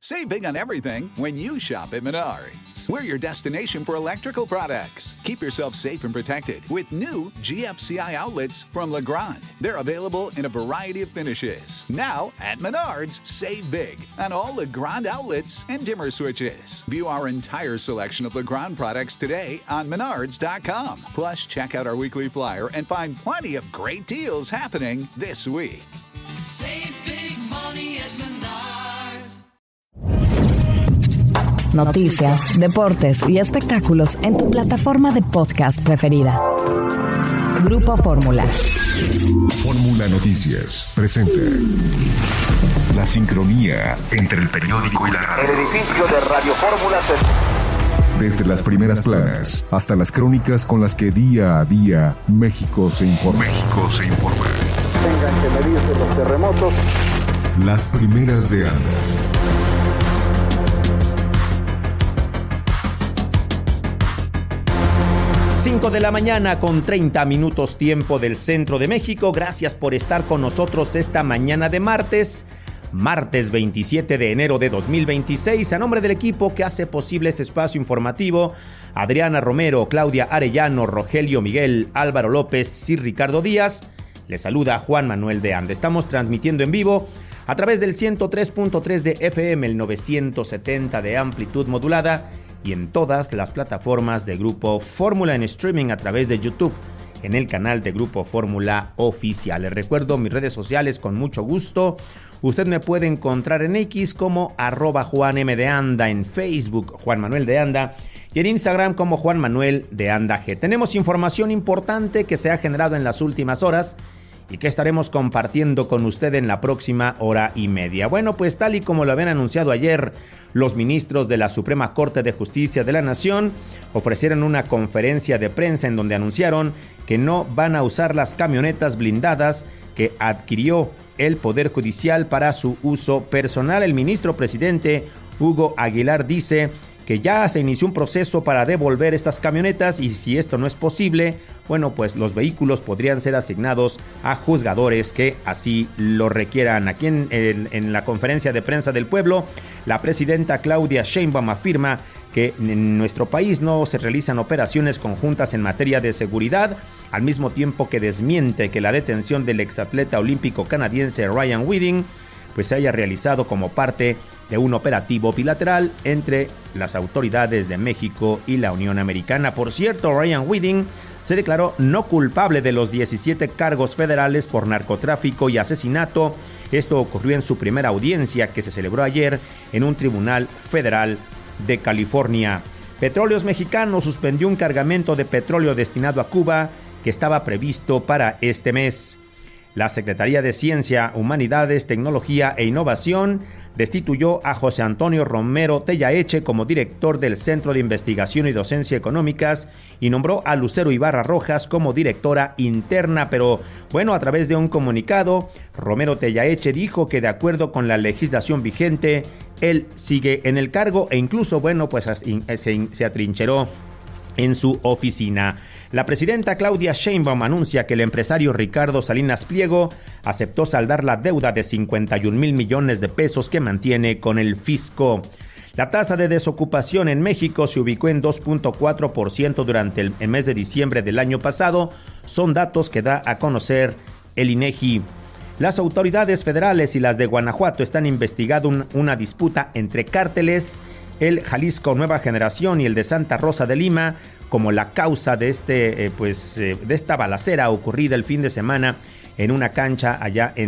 Save big on everything when you shop at Menards. We're your destination for electrical products. Keep yourself safe and protected with new GFCI outlets from Legrand. They're available in a variety of finishes. Now, at Menards, save big on all Legrand outlets and dimmer switches. View our entire selection of Legrand products today on Menards.com. Plus, check out our weekly flyer and find plenty of great deals happening this week. Save big money at Menards. Noticias, deportes y espectáculos en tu plataforma de podcast preferida. Grupo Fórmula. Fórmula Noticias presenta la sincronía entre el periódico y la radio. El edificio de Radio Fórmula se... Desde las primeras planas hasta las crónicas con las que día a día México se informa. Tengan que medirse los terremotos. Las primeras de ANDA. 5 de la mañana con 30 minutos tiempo del centro de México. Gracias por estar con nosotros esta mañana de martes 27 de enero de 2026. A nombre del equipo que hace posible este espacio informativo, Adriana Romero, Claudia Arellano, Rogelio Miguel, Álvaro López y Ricardo Díaz, les saluda Juan Manuel de Anda. Estamos transmitiendo en vivo a través del 103.3 de FM, el 970 de amplitud modulada y en todas las plataformas de Grupo Fórmula en streaming a través de YouTube, en el canal de Grupo Fórmula Oficial. Les recuerdo mis redes sociales con mucho gusto. Usted me puede encontrar en X como @JuanM_de_Anda, en Facebook Juan Manuel de Anda y en Instagram como Juan Manuel de Anda G. Tenemos información importante que se ha generado en las últimas horas y que estaremos compartiendo con usted en la próxima hora y media. Bueno, pues tal y como lo habían anunciado ayer, los ministros de la Suprema Corte de Justicia de la Nación ofrecieron una conferencia de prensa en donde anunciaron que no van a usar las camionetas blindadas que adquirió el Poder Judicial para su uso personal. El ministro presidente Hugo Aguilar dice que ya se inició un proceso para devolver estas camionetas y si esto no es posible, bueno, pues los vehículos podrían ser asignados a juzgadores que así lo requieran. Aquí en la conferencia de prensa del pueblo, la presidenta Claudia Sheinbaum afirma que en nuestro país no se realizan operaciones conjuntas en materia de seguridad, al mismo tiempo que desmiente que la detención del exatleta olímpico canadiense Ryan Whiting pues se haya realizado como parte de un operativo bilateral entre las autoridades de México y la Unión Americana. Por cierto, Ryan Whiting se declaró no culpable de los 17 cargos federales por narcotráfico y asesinato. Esto ocurrió en su primera audiencia que se celebró ayer en un tribunal federal de California. Petróleos Mexicanos suspendió un cargamento de petróleo destinado a Cuba que estaba previsto para este mes. La Secretaría de Ciencia, Humanidades, Tecnología e Innovación destituyó a José Antonio Romero Tellaeche como director del Centro de Investigación y Docencia Económicas y nombró a Lucero Ibarra Rojas como directora interna. Pero bueno, a través de un comunicado, Romero Tellaeche dijo que de acuerdo con la legislación vigente, él sigue en el cargo e incluso, bueno, pues se atrincheró en su oficina. La presidenta Claudia Sheinbaum anuncia que el empresario Ricardo Salinas Pliego aceptó saldar la deuda de 51,000 millones de pesos que mantiene con el fisco. La tasa de desocupación en México se ubicó en 2.4% durante el mes de diciembre del año pasado. Son datos que da a conocer el INEGI. Las autoridades federales y las de Guanajuato están investigando una disputa entre cárteles, el Jalisco Nueva Generación y el de Santa Rosa de Lima, como la causa de esta balacera ocurrida el fin de semana en una cancha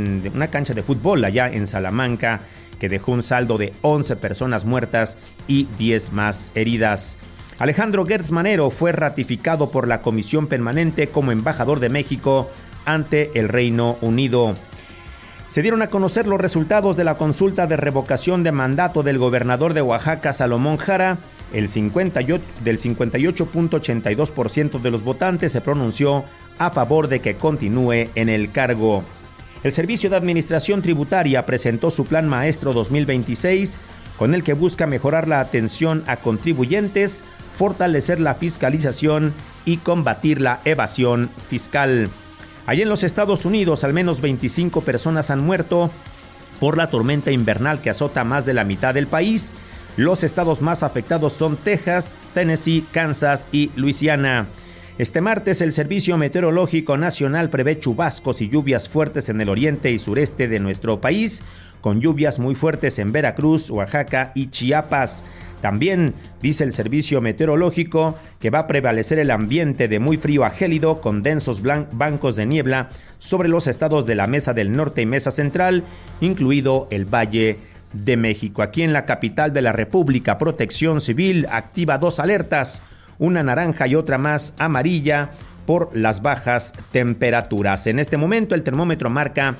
de fútbol allá en Salamanca, que dejó un saldo de 11 personas muertas y 10 más heridas. Alejandro Gertz Manero fue ratificado por la Comisión Permanente como embajador de México ante el Reino Unido. Se dieron a conocer los resultados de la consulta de revocación de mandato del gobernador de Oaxaca, Salomón Jara. Del 58.82% de los votantes se pronunció a favor de que continúe en el cargo. El Servicio de Administración Tributaria presentó su Plan Maestro 2026, con el que busca mejorar la atención a contribuyentes, fortalecer la fiscalización y combatir la evasión fiscal. Allí en los Estados Unidos, al menos 25 personas han muerto por la tormenta invernal que azota más de la mitad del país. Los estados más afectados son Texas, Tennessee, Kansas y Luisiana. Este martes, el Servicio Meteorológico Nacional prevé chubascos y lluvias fuertes en el oriente y sureste de nuestro país, con lluvias muy fuertes en Veracruz, Oaxaca y Chiapas. También dice el Servicio Meteorológico que va a prevalecer el ambiente de muy frío a gélido con densos bancos de niebla sobre los estados de la Mesa del Norte y Mesa Central, incluido el Valle de México. Aquí en la capital de la República, Protección Civil activa 2 alertas, una naranja y otra más amarilla por las bajas temperaturas. En este momento el termómetro marca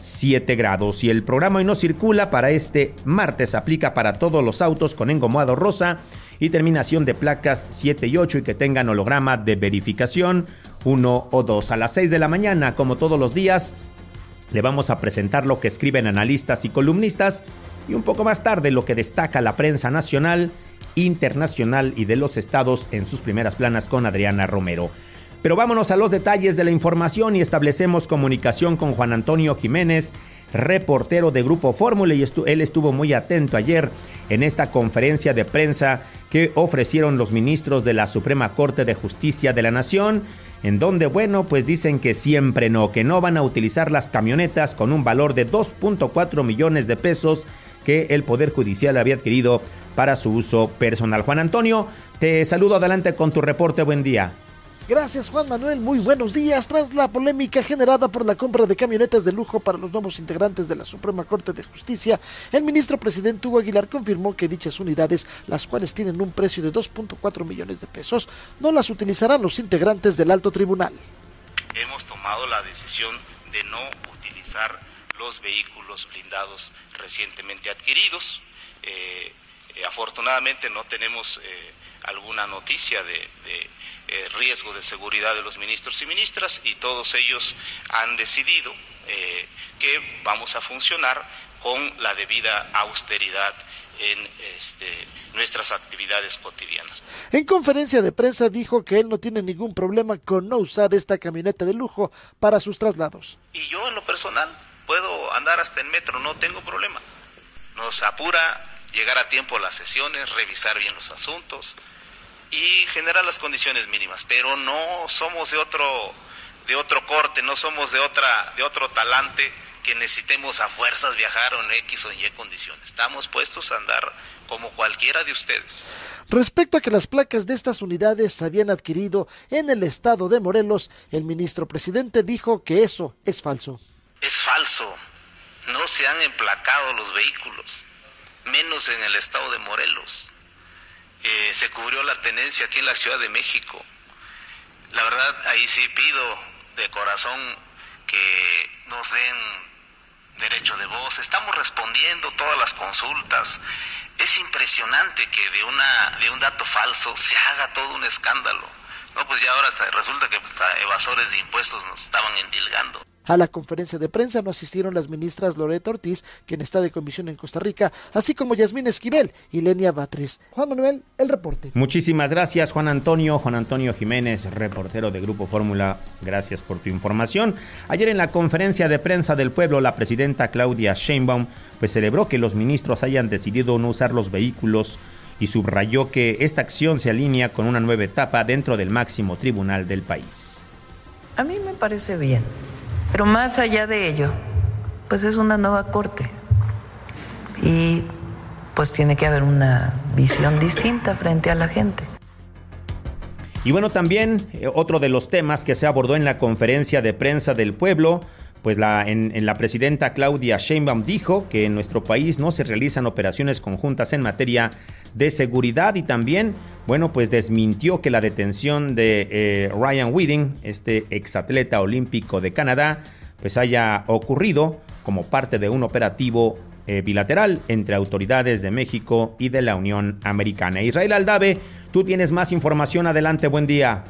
7 grados y el programa Hoy No Circula para este martes aplica para todos los autos con engomado rosa y terminación de placas 7 y 8 y que tengan holograma de verificación 1 o 2. A las 6 de la mañana, como todos los días, le vamos a presentar lo que escriben analistas y columnistas y un poco más tarde lo que destaca la prensa nacional, internacional y de los estados en sus primeras planas con Adriana Romero. Pero vámonos a los detalles de la información y establecemos comunicación con Juan Antonio Jiménez, reportero de Grupo Fórmula, y él estuvo muy atento ayer en esta conferencia de prensa que ofrecieron los ministros de la Suprema Corte de Justicia de la Nación, en donde, bueno, pues dicen que siempre no, que no van a utilizar las camionetas con un valor de 2.4 millones de pesos que el Poder Judicial había adquirido para su uso personal. Juan Antonio, te saludo, adelante con tu reporte, buen día. Gracias, Juan Manuel, muy buenos días. Tras la polémica generada por la compra de camionetas de lujo para los nuevos integrantes de la Suprema Corte de Justicia, el ministro presidente Hugo Aguilar confirmó que dichas unidades, las cuales tienen un precio de 2.4 millones de pesos, no las utilizarán los integrantes del Alto Tribunal. Hemos tomado la decisión de no utilizar los vehículos blindados recientemente adquiridos. Afortunadamente no tenemos alguna noticia de riesgo de seguridad de los ministros y ministras, y todos ellos han decidido que vamos a funcionar con la debida austeridad en nuestras actividades cotidianas. En conferencia de prensa dijo que él no tiene ningún problema con no usar esta camioneta de lujo para sus traslados. Y yo en lo personal puedo andar hasta en metro, no tengo problema. Nos apura llegar a tiempo a las sesiones, revisar bien los asuntos y generar las condiciones mínimas, pero no somos de otro corte, no somos de otro talante que necesitemos a fuerzas viajar en X o en Y condiciones. Estamos puestos a andar como cualquiera de ustedes. Respecto a que las placas de estas unidades se habían adquirido en el estado de Morelos, el ministro presidente dijo que eso es falso. Es falso, no se han emplacado los vehículos, menos en el estado de Morelos. Se cubrió la tenencia aquí en la Ciudad de México. La verdad, ahí sí pido de corazón que nos den derecho de voz. Estamos respondiendo todas las consultas. Es impresionante que de un dato falso se haga todo un escándalo. No, pues ya ahora resulta que hasta evasores de impuestos nos estaban endilgando. A la conferencia de prensa no asistieron las ministras Loreto Ortiz, quien está de comisión en Costa Rica, así como Yasmín Esquivel y Lenia Batres. Juan Manuel, el reporte. Muchísimas gracias, Juan Antonio Jiménez, reportero de Grupo Fórmula. Gracias por tu información. Ayer en la conferencia de prensa del pueblo, la presidenta Claudia Sheinbaum pues celebró que los ministros hayan decidido no usar los vehículos y subrayó que esta acción se alinea con una nueva etapa dentro del máximo tribunal del país. A mí me parece bien. Pero más allá de ello, pues es una nueva corte y pues tiene que haber una visión distinta frente a la gente. Y bueno, también otro de los temas que se abordó en la conferencia de prensa del pueblo, pues la presidenta Claudia Sheinbaum dijo que en nuestro país no se realizan operaciones conjuntas en materia de seguridad y también, bueno, pues desmintió que la detención de Ryan Whiting, este exatleta olímpico de Canadá, pues haya ocurrido como parte de un operativo bilateral entre autoridades de México y de la Unión Americana. Israel Aldave, tú tienes más información, adelante, buen día.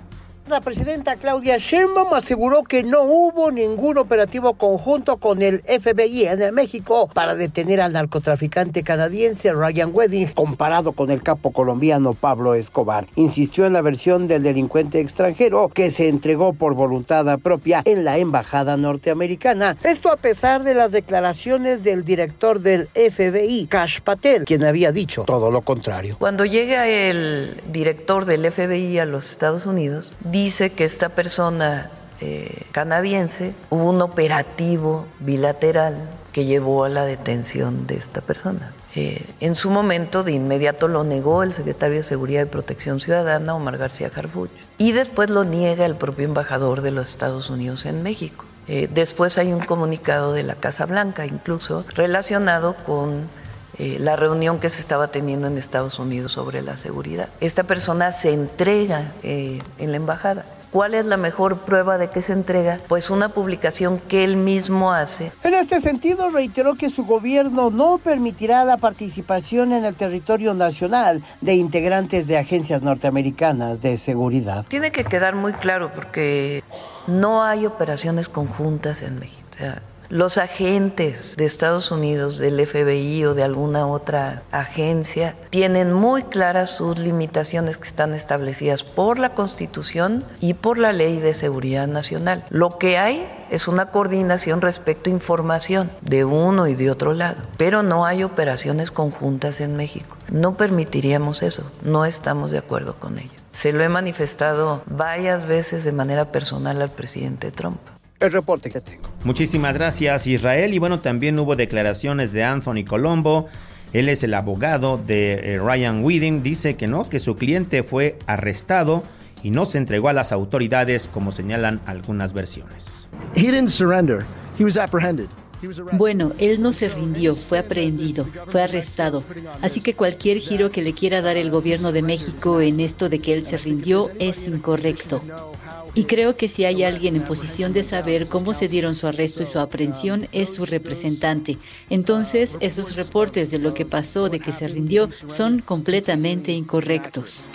La presidenta Claudia Sheinbaum aseguró que no hubo ningún operativo conjunto con el FBI en México para detener al narcotraficante canadiense Ryan Wedding, comparado con el capo colombiano Pablo Escobar. Insistió en la versión del delincuente extranjero que se entregó por voluntad propia en la embajada norteamericana. Esto a pesar de las declaraciones del director del FBI, Kash Patel, quien había dicho todo lo contrario. Cuando llega el director del FBI a los Estados Unidos, dice que esta persona canadiense, hubo un operativo bilateral que llevó a la detención de esta persona. En su momento, de inmediato lo negó el secretario de Seguridad y Protección Ciudadana, Omar García Harfuch, y después lo niega el propio embajador de los Estados Unidos en México. Después hay un comunicado de la Casa Blanca, incluso, relacionado con la reunión que se estaba teniendo en Estados Unidos sobre la seguridad. Esta persona se entrega en la embajada. ¿Cuál es la mejor prueba de que se entrega? Pues una publicación que él mismo hace. En este sentido, reiteró que su gobierno no permitirá la participación en el territorio nacional de integrantes de agencias norteamericanas de seguridad. Tiene que quedar muy claro porque no hay operaciones conjuntas en México. O sea, los agentes de Estados Unidos, del FBI o de alguna otra agencia, tienen muy claras sus limitaciones que están establecidas por la Constitución y por la Ley de Seguridad Nacional. Lo que hay es una coordinación respecto a información de uno y de otro lado, pero no hay operaciones conjuntas en México. No permitiríamos eso, no estamos de acuerdo con ello. Se lo he manifestado varias veces de manera personal al presidente Trump. El reporte que tengo. Muchísimas gracias, Israel. Y bueno, también hubo declaraciones de Anthony Colombo. Él es el abogado de Ryan Wedding. Dice que no, que su cliente fue arrestado y no se entregó a las autoridades, como señalan algunas versiones. He didn't surrender. He was apprehended. Bueno, él no se rindió, fue aprehendido, fue arrestado. Así que cualquier giro que le quiera dar el gobierno de México en esto de que él se rindió es incorrecto. Y creo que si hay alguien en posición de saber cómo se dieron su arresto y su aprehensión es su representante. Entonces, esos reportes de lo que pasó, de que se rindió, son completamente incorrectos.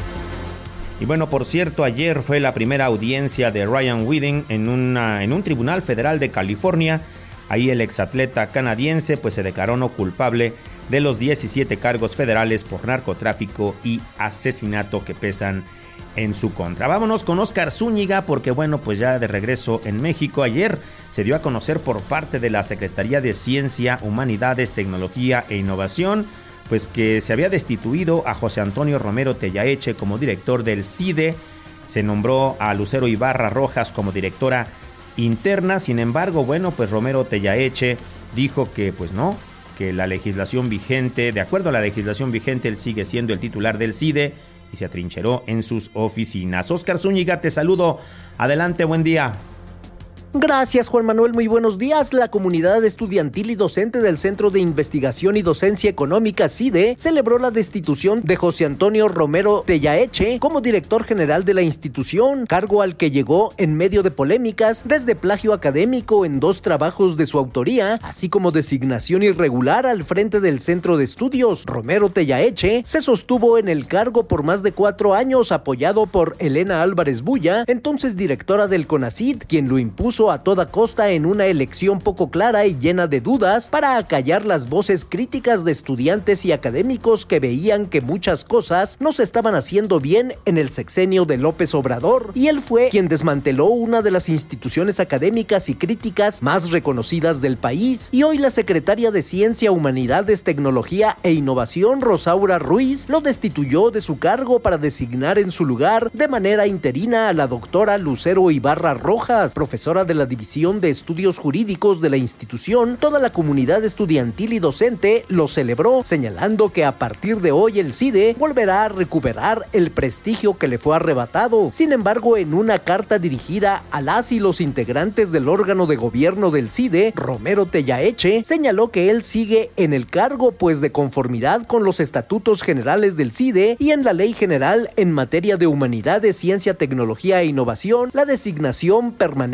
Y bueno, por cierto, ayer fue la primera audiencia de Ryan Wedding en un tribunal federal de California. Ahí el exatleta canadiense pues se declaró no culpable de los 17 cargos federales por narcotráfico y asesinato que pesan en su contra. Vámonos con Óscar Zúñiga porque bueno, pues ya de regreso en México. Ayer se dio a conocer por parte de la Secretaría de Ciencia, Humanidades, Tecnología e Innovación pues que se había destituido a José Antonio Romero Tellaeche como director del CIDE. Se nombró a Lucero Ibarra Rojas como directora interna. Sin embargo, bueno, pues Romero Tellaeche dijo que pues no, que la legislación vigente, de acuerdo a la legislación vigente, él sigue siendo el titular del CIDE y se atrincheró en sus oficinas. Óscar Zúñiga, te saludo. Adelante, buen día. Gracias, Juan Manuel, muy buenos días. La comunidad estudiantil y docente del Centro de Investigación y Docencia Económica CIDE celebró la destitución de José Antonio Romero Tellaeche como director general de la institución, cargo al que llegó en medio de polémicas desde plagio académico en 2 trabajos de su autoría, así como designación irregular al frente del centro de estudios. Romero Tellaeche se sostuvo en el cargo por más de 4 años, apoyado por Elena Álvarez Bulla, entonces directora del CONACYT, quien lo impuso a toda costa en una elección poco clara y llena de dudas para acallar las voces críticas de estudiantes y académicos que veían que muchas cosas no se estaban haciendo bien en el sexenio de López Obrador, y él fue quien desmanteló una de las instituciones académicas y críticas más reconocidas del país. Y hoy la secretaria de Ciencia, Humanidades, Tecnología e Innovación, Rosaura Ruiz, lo destituyó de su cargo para designar en su lugar de manera interina a la doctora Lucero Ibarra Rojas, profesora de la División de Estudios Jurídicos de la institución. Toda la comunidad estudiantil y docente lo celebró, señalando que a partir de hoy el CIDE volverá a recuperar el prestigio que le fue arrebatado. Sin embargo, en una carta dirigida a las y los integrantes del órgano de gobierno del CIDE, Romero Tellaeche señaló que él sigue en el cargo, pues de conformidad con los estatutos generales del CIDE y en la Ley General en materia de Humanidades, Ciencia, Tecnología e Innovación, la designación, permanencia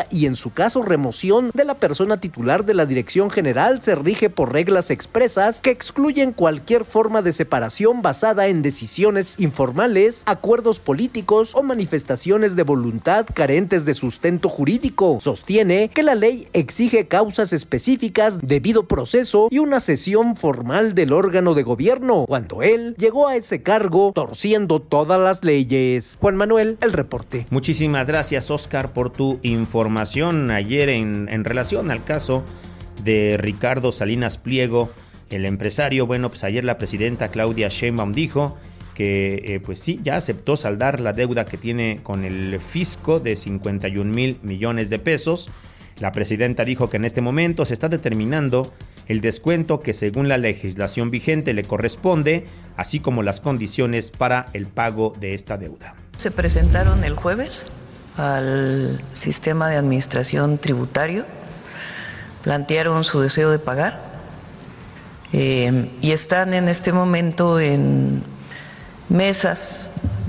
renuncia y en su caso remoción de la persona titular de la dirección general se rige por reglas expresas que excluyen cualquier forma de separación basada en decisiones informales, acuerdos políticos o manifestaciones de voluntad carentes de sustento jurídico. Sostiene que la ley exige causas específicas, debido proceso y una sesión formal del órgano de gobierno, cuando él llegó a ese cargo torciendo todas las leyes. Juan Manuel, el reporte. Muchísimas gracias, Oscar, por tu información. Ayer en relación al caso de Ricardo Salinas Pliego, el empresario, bueno, pues ayer la presidenta Claudia Sheinbaum dijo que pues sí, ya aceptó saldar la deuda que tiene con el fisco de 51,000 millones de pesos. La presidenta dijo que en este momento se está determinando el descuento que según la legislación vigente le corresponde, así como las condiciones para el pago de esta deuda. Se presentaron el jueves al sistema de administración tributario, plantearon su deseo de pagar y están en este momento en mesas,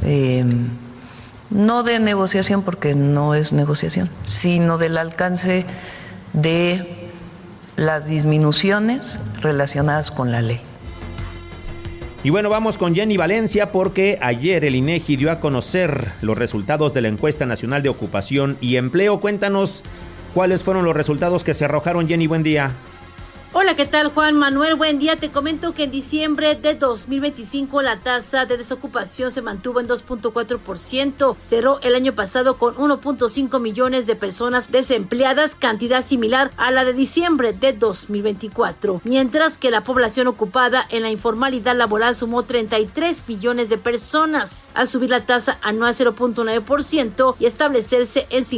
no de negociación porque no es negociación, sino del alcance de las disminuciones relacionadas con la ley. Y bueno, vamos con Jenny Valencia porque ayer el INEGI dio a conocer los resultados de la Encuesta Nacional de Ocupación y Empleo. Cuéntanos cuáles fueron los resultados que se arrojaron, Jenny, buen día. Hola, ¿qué tal, Juan Manuel? Buen día. Te comento que en diciembre de 2025 la tasa de desocupación se mantuvo en 2.4%. Cerró el año pasado con 1.5 millones de personas desempleadas, cantidad similar a la de diciembre de 2024. Mientras que la población ocupada en la informalidad laboral sumó 33 millones de personas, al subir la tasa anual 0.9% y establecerse en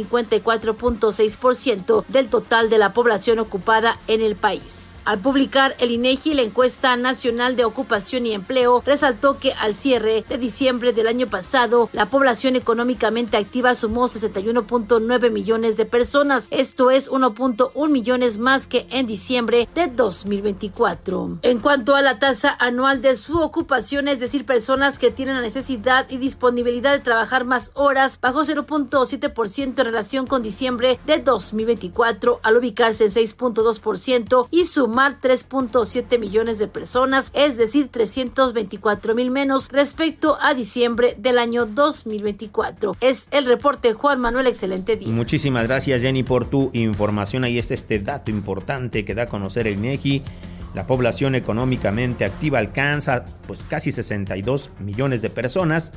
54.6% del total de la población ocupada en el país. Al publicar el INEGI la encuesta nacional de ocupación y empleo, resaltó que al cierre de diciembre del año pasado, la población económicamente activa sumó 61.9 millones de personas. Esto es 1.1 millones más que en diciembre de 2024. En cuanto a la tasa anual de su ocupación, es decir, personas que tienen la necesidad y disponibilidad de trabajar más horas, bajó 0.7% en relación con diciembre de 2024, al ubicarse en 6.2% y sumar 3.7 millones de personas, es decir, 324,000 menos respecto a diciembre del año 2024. Es el reporte, Juan Manuel, excelente día. Muchísimas gracias, Jenny, por tu información. Ahí está este dato importante que da a conocer el INEGI. La población económicamente activa alcanza pues casi 62 millones de personas,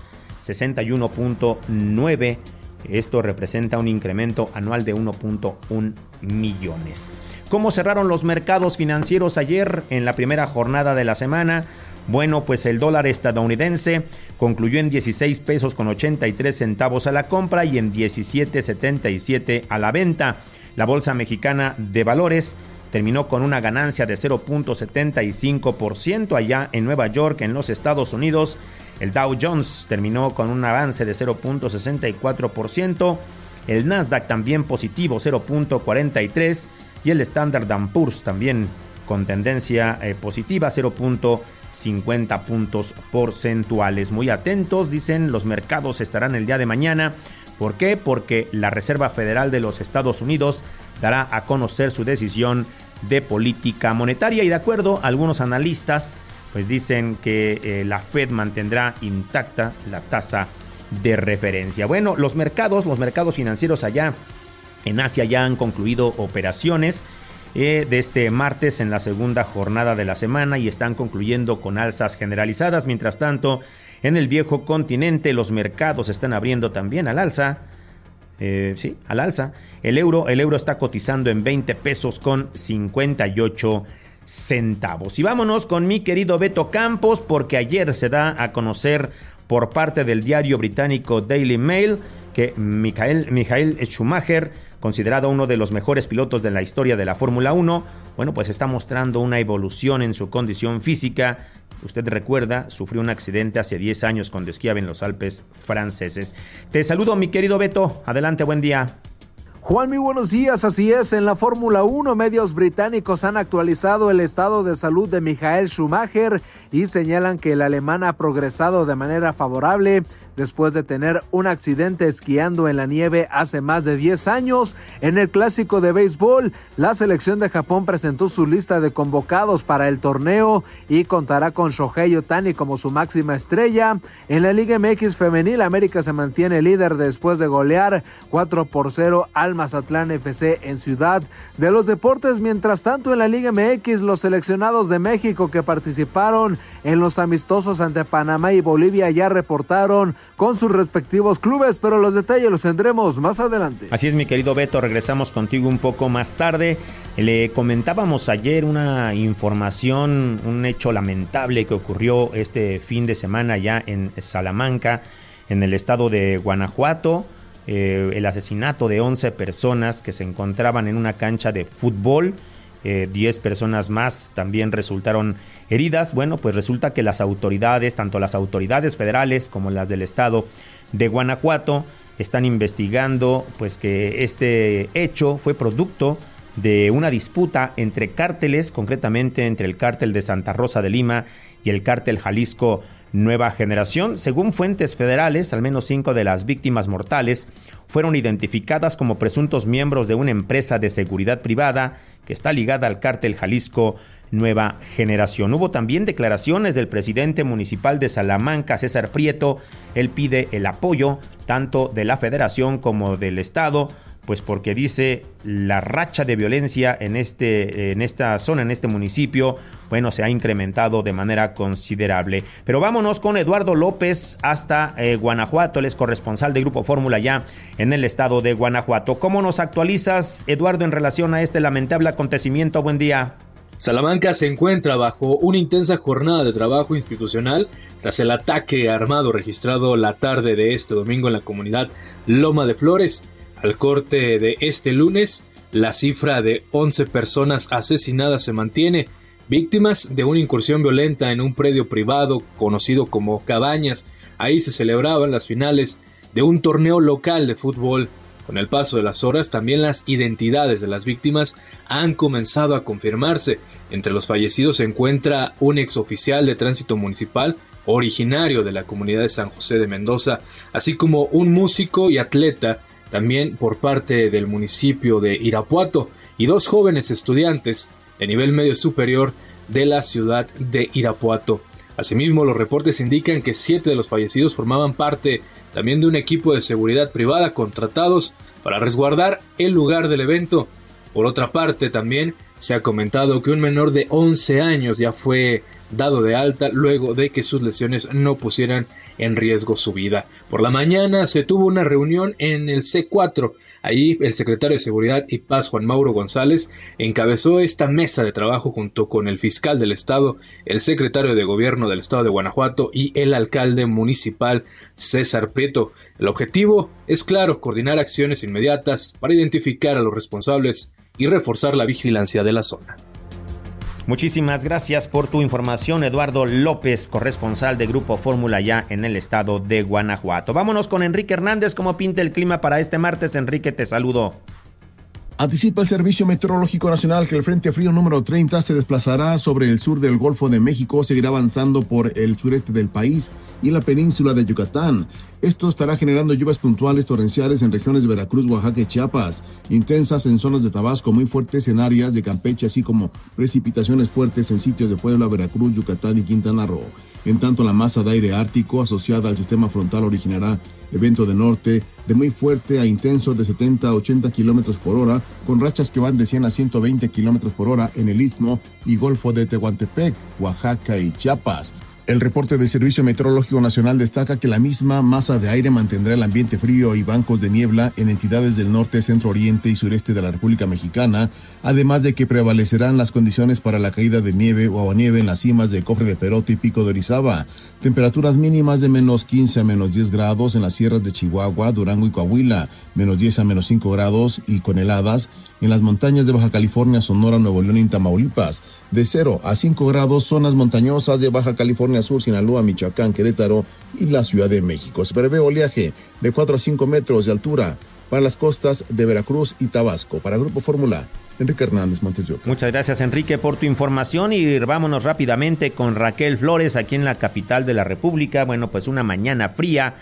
61.9. Esto representa un incremento anual de 1.1 millones. ¿Cómo cerraron los mercados financieros ayer en la primera jornada de la semana? Bueno, pues el dólar estadounidense concluyó en 16 pesos con 83 centavos a la compra y en 17.77 a la venta. La Bolsa Mexicana de Valores terminó con una ganancia de 0.75% allá en Nueva York, en los Estados Unidos. El Dow Jones terminó con un avance de 0.64%. El Nasdaq también positivo, 0.43%. Y el Standard & Poor's también con tendencia positiva, 0.50 puntos porcentuales. Muy atentos, dicen, los mercados estarán el día de mañana. ¿Por qué? Porque la Reserva Federal de los Estados Unidos dará a conocer su decisión de política monetaria y de acuerdo a algunos analistas, pues dicen que la Fed mantendrá intacta la tasa de referencia. Bueno, los mercados financieros allá en Asia ya han concluido operaciones de este martes en la segunda jornada de la semana y están concluyendo con alzas generalizadas. Mientras tanto, en el viejo continente los mercados están abriendo también al alza. Al alza. El euro está cotizando en 20 pesos con 58 centavos. Y vámonos con mi querido Beto Campos, porque ayer se da a conocer por parte del diario británico Daily Mail que Michael Schumacher, considerado uno de los mejores pilotos de la historia de la Fórmula 1, bueno, pues está mostrando una evolución en su condición física. Usted recuerda, sufrió un accidente hace 10 años cuando esquiaba en los Alpes franceses. Te saludo, mi querido Beto. Adelante, buen día. Juan, muy buenos días. Así es, en la Fórmula 1, medios británicos han actualizado el estado de salud de Michael Schumacher y señalan que el alemán ha progresado de manera favorable después de tener un accidente esquiando en la nieve hace más de 10 años. En el clásico de béisbol, la selección de Japón presentó su lista de convocados para el torneo y contará con Shohei Ohtani como su máxima estrella. En la Liga MX femenil, América se mantiene líder después de golear 4-0 al Mazatlán FC en Ciudad de los Deportes. Mientras tanto, en la Liga MX, los seleccionados de México que participaron en los amistosos ante Panamá y Bolivia ya reportaron con sus respectivos clubes, pero los detalles los tendremos más adelante. Así es, mi querido Beto, regresamos contigo un poco más tarde. Le comentábamos ayer una información, un hecho lamentable que ocurrió este fin de semana ya en Salamanca, en el estado de Guanajuato. El asesinato de 11 personas que se encontraban en una cancha de fútbol. 10 personas más también resultaron heridas. Bueno, pues resulta que las autoridades, tanto las autoridades federales como las del estado de Guanajuato, están investigando pues que este hecho fue producto de una disputa entre cárteles, concretamente entre el cártel de Santa Rosa de Lima y el cártel Jalisco Nueva Generación. Según fuentes federales, al menos 5 de las víctimas mortales fueron identificadas como presuntos miembros de una empresa de seguridad privada que está ligada al cártel Jalisco Nueva Generación. Hubo también declaraciones del presidente municipal de Salamanca, César Prieto. Él pide el apoyo tanto de la federación como del estado, pues porque dice la racha de violencia en esta zona, en este municipio, bueno, se ha incrementado de manera considerable. Pero vámonos con Eduardo López hasta Guanajuato. Él es corresponsal de Grupo Fórmula ya en el estado de Guanajuato. ¿Cómo nos actualizas, Eduardo, en relación a este lamentable acontecimiento? Buen día. Salamanca se encuentra bajo una intensa jornada de trabajo institucional tras el ataque armado registrado la tarde de este domingo en la comunidad Loma de Flores. Al corte de este lunes, la cifra de 11 personas asesinadas se mantiene, víctimas de una incursión violenta en un predio privado conocido como Cabañas. Ahí se celebraban las finales de un torneo local de fútbol. Con el paso de las horas, también las identidades de las víctimas han comenzado a confirmarse. Entre los fallecidos se encuentra un exoficial de tránsito municipal originario de la comunidad de San José de Mendoza, así como un músico y atleta también por parte del municipio de Irapuato, y 2 jóvenes estudiantes de nivel medio superior de la ciudad de Irapuato. Asimismo, los reportes indican que 7 de los fallecidos formaban parte también de un equipo de seguridad privada contratados para resguardar el lugar del evento. Por otra parte, también se ha comentado que un menor de 11 años ya fue dado de alta luego de que sus lesiones no pusieran en riesgo su vida. Por la mañana se tuvo una reunión en el C4. Allí el secretario de Seguridad y Paz, Juan Mauro González, encabezó esta mesa de trabajo junto con el fiscal del estado, el secretario de Gobierno del estado de Guanajuato y el alcalde municipal, César Prieto. El objetivo es claro, coordinar acciones inmediatas para identificar a los responsables y reforzar la vigilancia de la zona. Muchísimas gracias por tu información, Eduardo López, corresponsal de Grupo Fórmula ya en el estado de Guanajuato. Vámonos con Enrique Hernández. ¿Cómo pinta el clima para este martes? Enrique, te saludo. Anticipa el Servicio Meteorológico Nacional que el Frente Frío número 30 se desplazará sobre el sur del Golfo de México, seguirá avanzando por el sureste del país y la península de Yucatán. Esto estará generando lluvias puntuales torrenciales en regiones de Veracruz, Oaxaca y Chiapas, intensas en zonas de Tabasco, muy fuertes en áreas de Campeche, así como precipitaciones fuertes en sitios de Puebla, Veracruz, Yucatán y Quintana Roo. En tanto, la masa de aire ártico asociada al sistema frontal originará viento de norte de muy fuerte a intenso de 70 a 80 kilómetros por hora, con rachas que van de 100 a 120 kilómetros por hora en el Istmo y Golfo de Tehuantepec, Oaxaca y Chiapas. El reporte del Servicio Meteorológico Nacional destaca que la misma masa de aire mantendrá el ambiente frío y bancos de niebla en entidades del norte, centro, oriente y sureste de la República Mexicana, además de que prevalecerán las condiciones para la caída de nieve o aguanieve en las cimas de Cofre de Perote y Pico de Orizaba. Temperaturas mínimas de menos 15 a menos 10 grados en las sierras de Chihuahua, Durango y Coahuila, menos 10 a menos 5 grados y con heladas en las montañas de Baja California, Sonora, Nuevo León y Tamaulipas, de 0 a 5 grados zonas montañosas de Baja California Sur, Sinaloa, Michoacán, Querétaro y la Ciudad de México. Se prevé oleaje de 4 a 5 metros de altura para las costas de Veracruz y Tabasco. Para Grupo Fórmula, Enrique Hernández Montes de Oca. Muchas gracias, Enrique, por tu información, y vámonos rápidamente con Raquel Flores aquí en la capital de la República. Bueno, pues una mañana fría,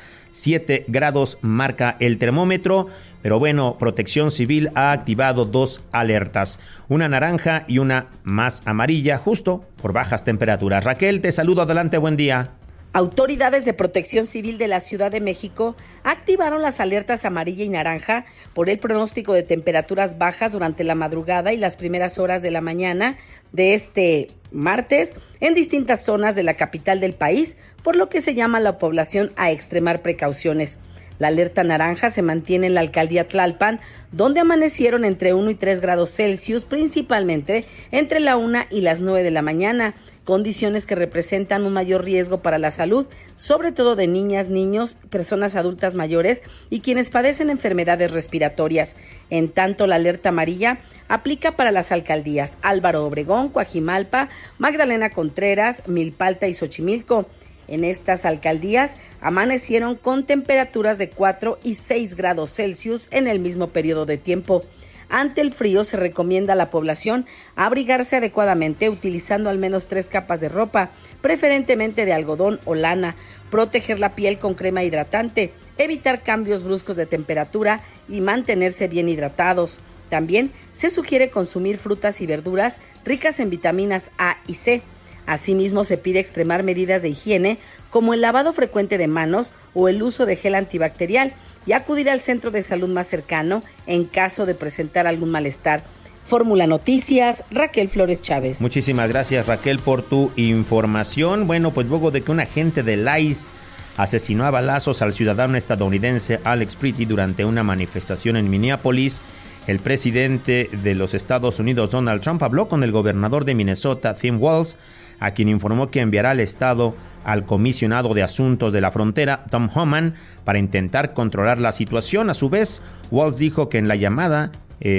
7 grados marca el termómetro, pero bueno, Protección Civil ha activado 2 alertas, una naranja y una más amarilla, justo por bajas temperaturas. Raquel, te saludo, adelante, buen día. Autoridades de Protección Civil de la Ciudad de México activaron las alertas amarilla y naranja por el pronóstico de temperaturas bajas durante la madrugada y las primeras horas de la mañana de este martes en distintas zonas de la capital del país, por lo que se llama a la población a extremar precauciones. La alerta naranja se mantiene en la alcaldía Tlalpan, donde amanecieron entre 1 y 3 grados Celsius, principalmente entre la 1 y las 9 de la mañana, condiciones que representan un mayor riesgo para la salud, sobre todo de niñas, niños, personas adultas mayores y quienes padecen enfermedades respiratorias. En tanto, la alerta amarilla aplica para las alcaldías Álvaro Obregón, Coajimalpa, Magdalena Contreras, Milpalta y Xochimilco. En estas alcaldías amanecieron con temperaturas de 4 y 6 grados Celsius en el mismo periodo de tiempo. Ante el frío se recomienda a la población abrigarse adecuadamente utilizando al menos 3 capas de ropa, preferentemente de algodón o lana, proteger la piel con crema hidratante, evitar cambios bruscos de temperatura y mantenerse bien hidratados. También se sugiere consumir frutas y verduras ricas en vitaminas A y C. Asimismo, se pide extremar medidas de higiene como el lavado frecuente de manos o el uso de gel antibacterial y acudir al centro de salud más cercano en caso de presentar algún malestar. Fórmula Noticias, Raquel Flores Chávez. Muchísimas gracias, Raquel, por tu información. Bueno, pues luego de que un agente del ICE asesinó a balazos al ciudadano estadounidense Alex Pretty durante una manifestación en Minneapolis, el presidente de los Estados Unidos, Donald Trump, habló con el gobernador de Minnesota, Tim Walz, a quien informó que enviará al estado al comisionado de asuntos de la frontera, Tom Homan, para intentar controlar la situación. A su vez, Walz dijo que en la llamada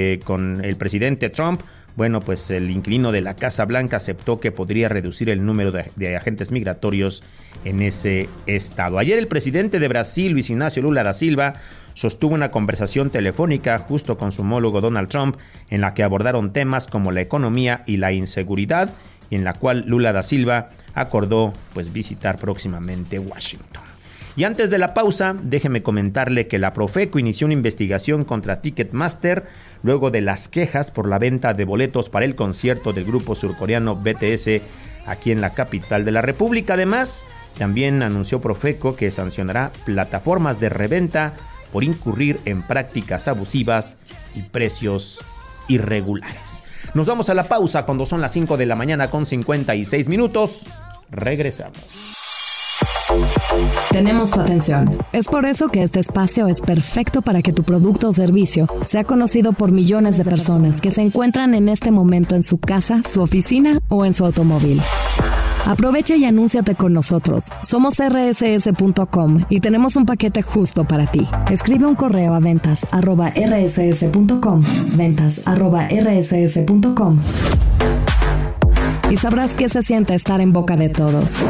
con el presidente Trump, bueno, pues el inquilino de la Casa Blanca aceptó que podría reducir el número de agentes migratorios en ese estado. Ayer el presidente de Brasil, Luis Ignacio Lula da Silva, sostuvo una conversación telefónica justo con su homólogo Donald Trump, en la que abordaron temas como la economía y la inseguridad, y en la cual Lula da Silva acordó pues visitar próximamente Washington. Y antes de la pausa, déjeme comentarle que la Profeco inició una investigación contra Ticketmaster luego de las quejas por la venta de boletos para el concierto del grupo surcoreano BTS aquí en la capital de la República. Además, también anunció Profeco que sancionará plataformas de reventa por incurrir en prácticas abusivas y precios irregulares. Nos vamos a la pausa cuando son las 5 de la mañana con 56 minutos. Regresamos. Tenemos tu atención. Es por eso que este espacio es perfecto para que tu producto o servicio sea conocido por millones de personas que se encuentran en este momento en su casa, su oficina o en su automóvil. Aprovecha y anúnciate con nosotros. Somos rss.com y tenemos un paquete justo para ti. Escribe un correo a ventas@rss.com, ventas@rss.com, y sabrás qué se siente estar en boca de todos.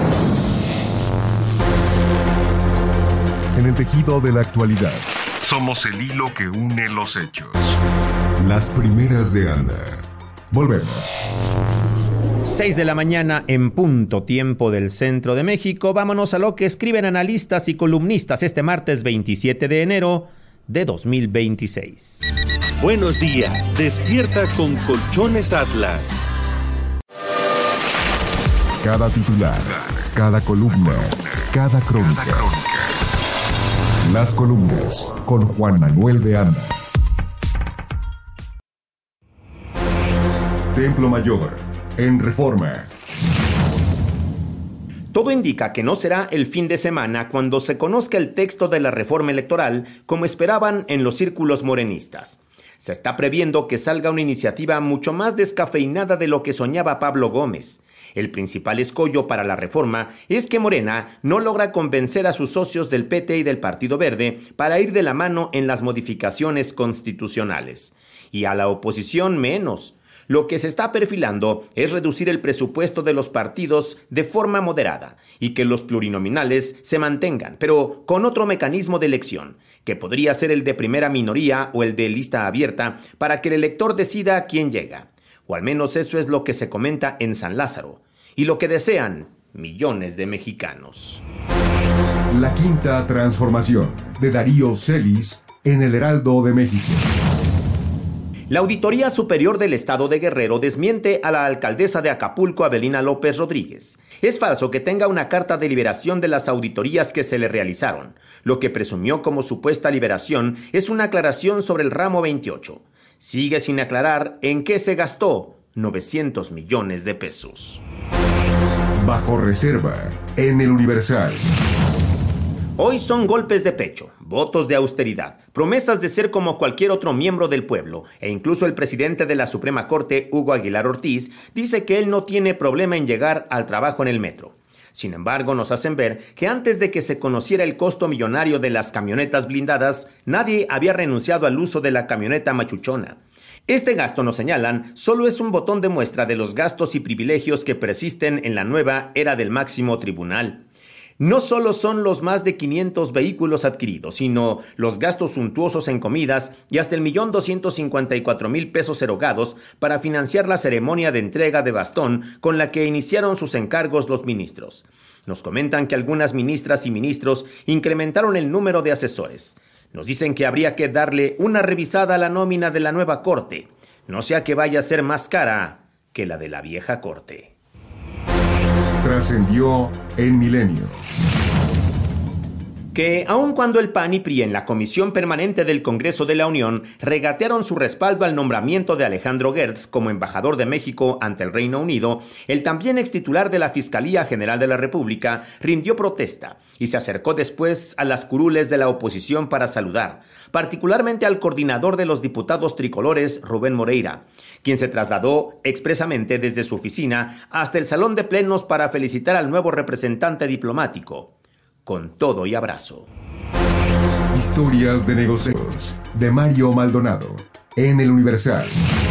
En el tejido de la actualidad, somos el hilo que une los hechos. Las primeras de Anda. Volvemos. 6 de la mañana en punto, tiempo del centro de México. Vámonos a lo que escriben analistas y columnistas este martes 27 de enero de 2026. Buenos días, despierta con Colchones Atlas. Cada titular, cada columna, cada crónica. Las columnas con Juan Manuel de Anda. Templo Mayor, en Reforma. Todo indica que no será el fin de semana cuando se conozca el texto de la reforma electoral como esperaban en los círculos morenistas. Se está previendo que salga una iniciativa mucho más descafeinada de lo que soñaba Pablo Gómez. El principal escollo para la reforma es que Morena no logra convencer a sus socios del PT y del Partido Verde para ir de la mano en las modificaciones constitucionales. Y a la oposición menos. Lo que se está perfilando es reducir el presupuesto de los partidos de forma moderada y que los plurinominales se mantengan, pero con otro mecanismo de elección, que podría ser el de primera minoría o el de lista abierta, para que el elector decida quién llega. O al menos eso es lo que se comenta en San Lázaro, y lo que desean millones de mexicanos. La quinta transformación, de Darío Celis, en el Heraldo de México. La Auditoría Superior del Estado de Guerrero desmiente a la alcaldesa de Acapulco, Avelina López Rodríguez. Es falso que tenga una carta de liberación de las auditorías que se le realizaron. Lo que presumió como supuesta liberación es una aclaración sobre el ramo 28. Sigue sin aclarar en qué se gastó 900 millones de pesos. Bajo reserva, en el Universal. Hoy son golpes de pecho, votos de austeridad, promesas de ser como cualquier otro miembro del pueblo, e incluso el presidente de la Suprema Corte, Hugo Aguilar Ortiz, dice que él no tiene problema en llegar al trabajo en el metro. Sin embargo, nos hacen ver que antes de que se conociera el costo millonario de las camionetas blindadas, nadie había renunciado al uso de la camioneta machuchona. Este gasto, nos señalan, solo es un botón de muestra de los gastos y privilegios que persisten en la nueva era del máximo tribunal. No solo son los más de 500 vehículos adquiridos, sino los gastos suntuosos en comidas y hasta el 1.254.000 pesos erogados para financiar la ceremonia de entrega de bastón con la que iniciaron sus encargos los ministros. Nos comentan que algunas ministras y ministros incrementaron el número de asesores. Nos dicen que habría que darle una revisada a la nómina de la nueva corte, no sea que vaya a ser más cara que la de la vieja corte. Trascendió en Milenio. Que aun cuando el PAN y PRI en la Comisión Permanente del Congreso de la Unión regatearon su respaldo al nombramiento de Alejandro Gertz como embajador de México ante el Reino Unido, el también extitular de la Fiscalía General de la República rindió protesta y se acercó después a las curules de la oposición para saludar, particularmente al coordinador de los diputados tricolores, Rubén Moreira, quien se trasladó expresamente desde su oficina hasta el salón de plenos para felicitar al nuevo representante diplomático. Con todo y abrazo. Historias de negocios, de Mario Maldonado, en el Universal.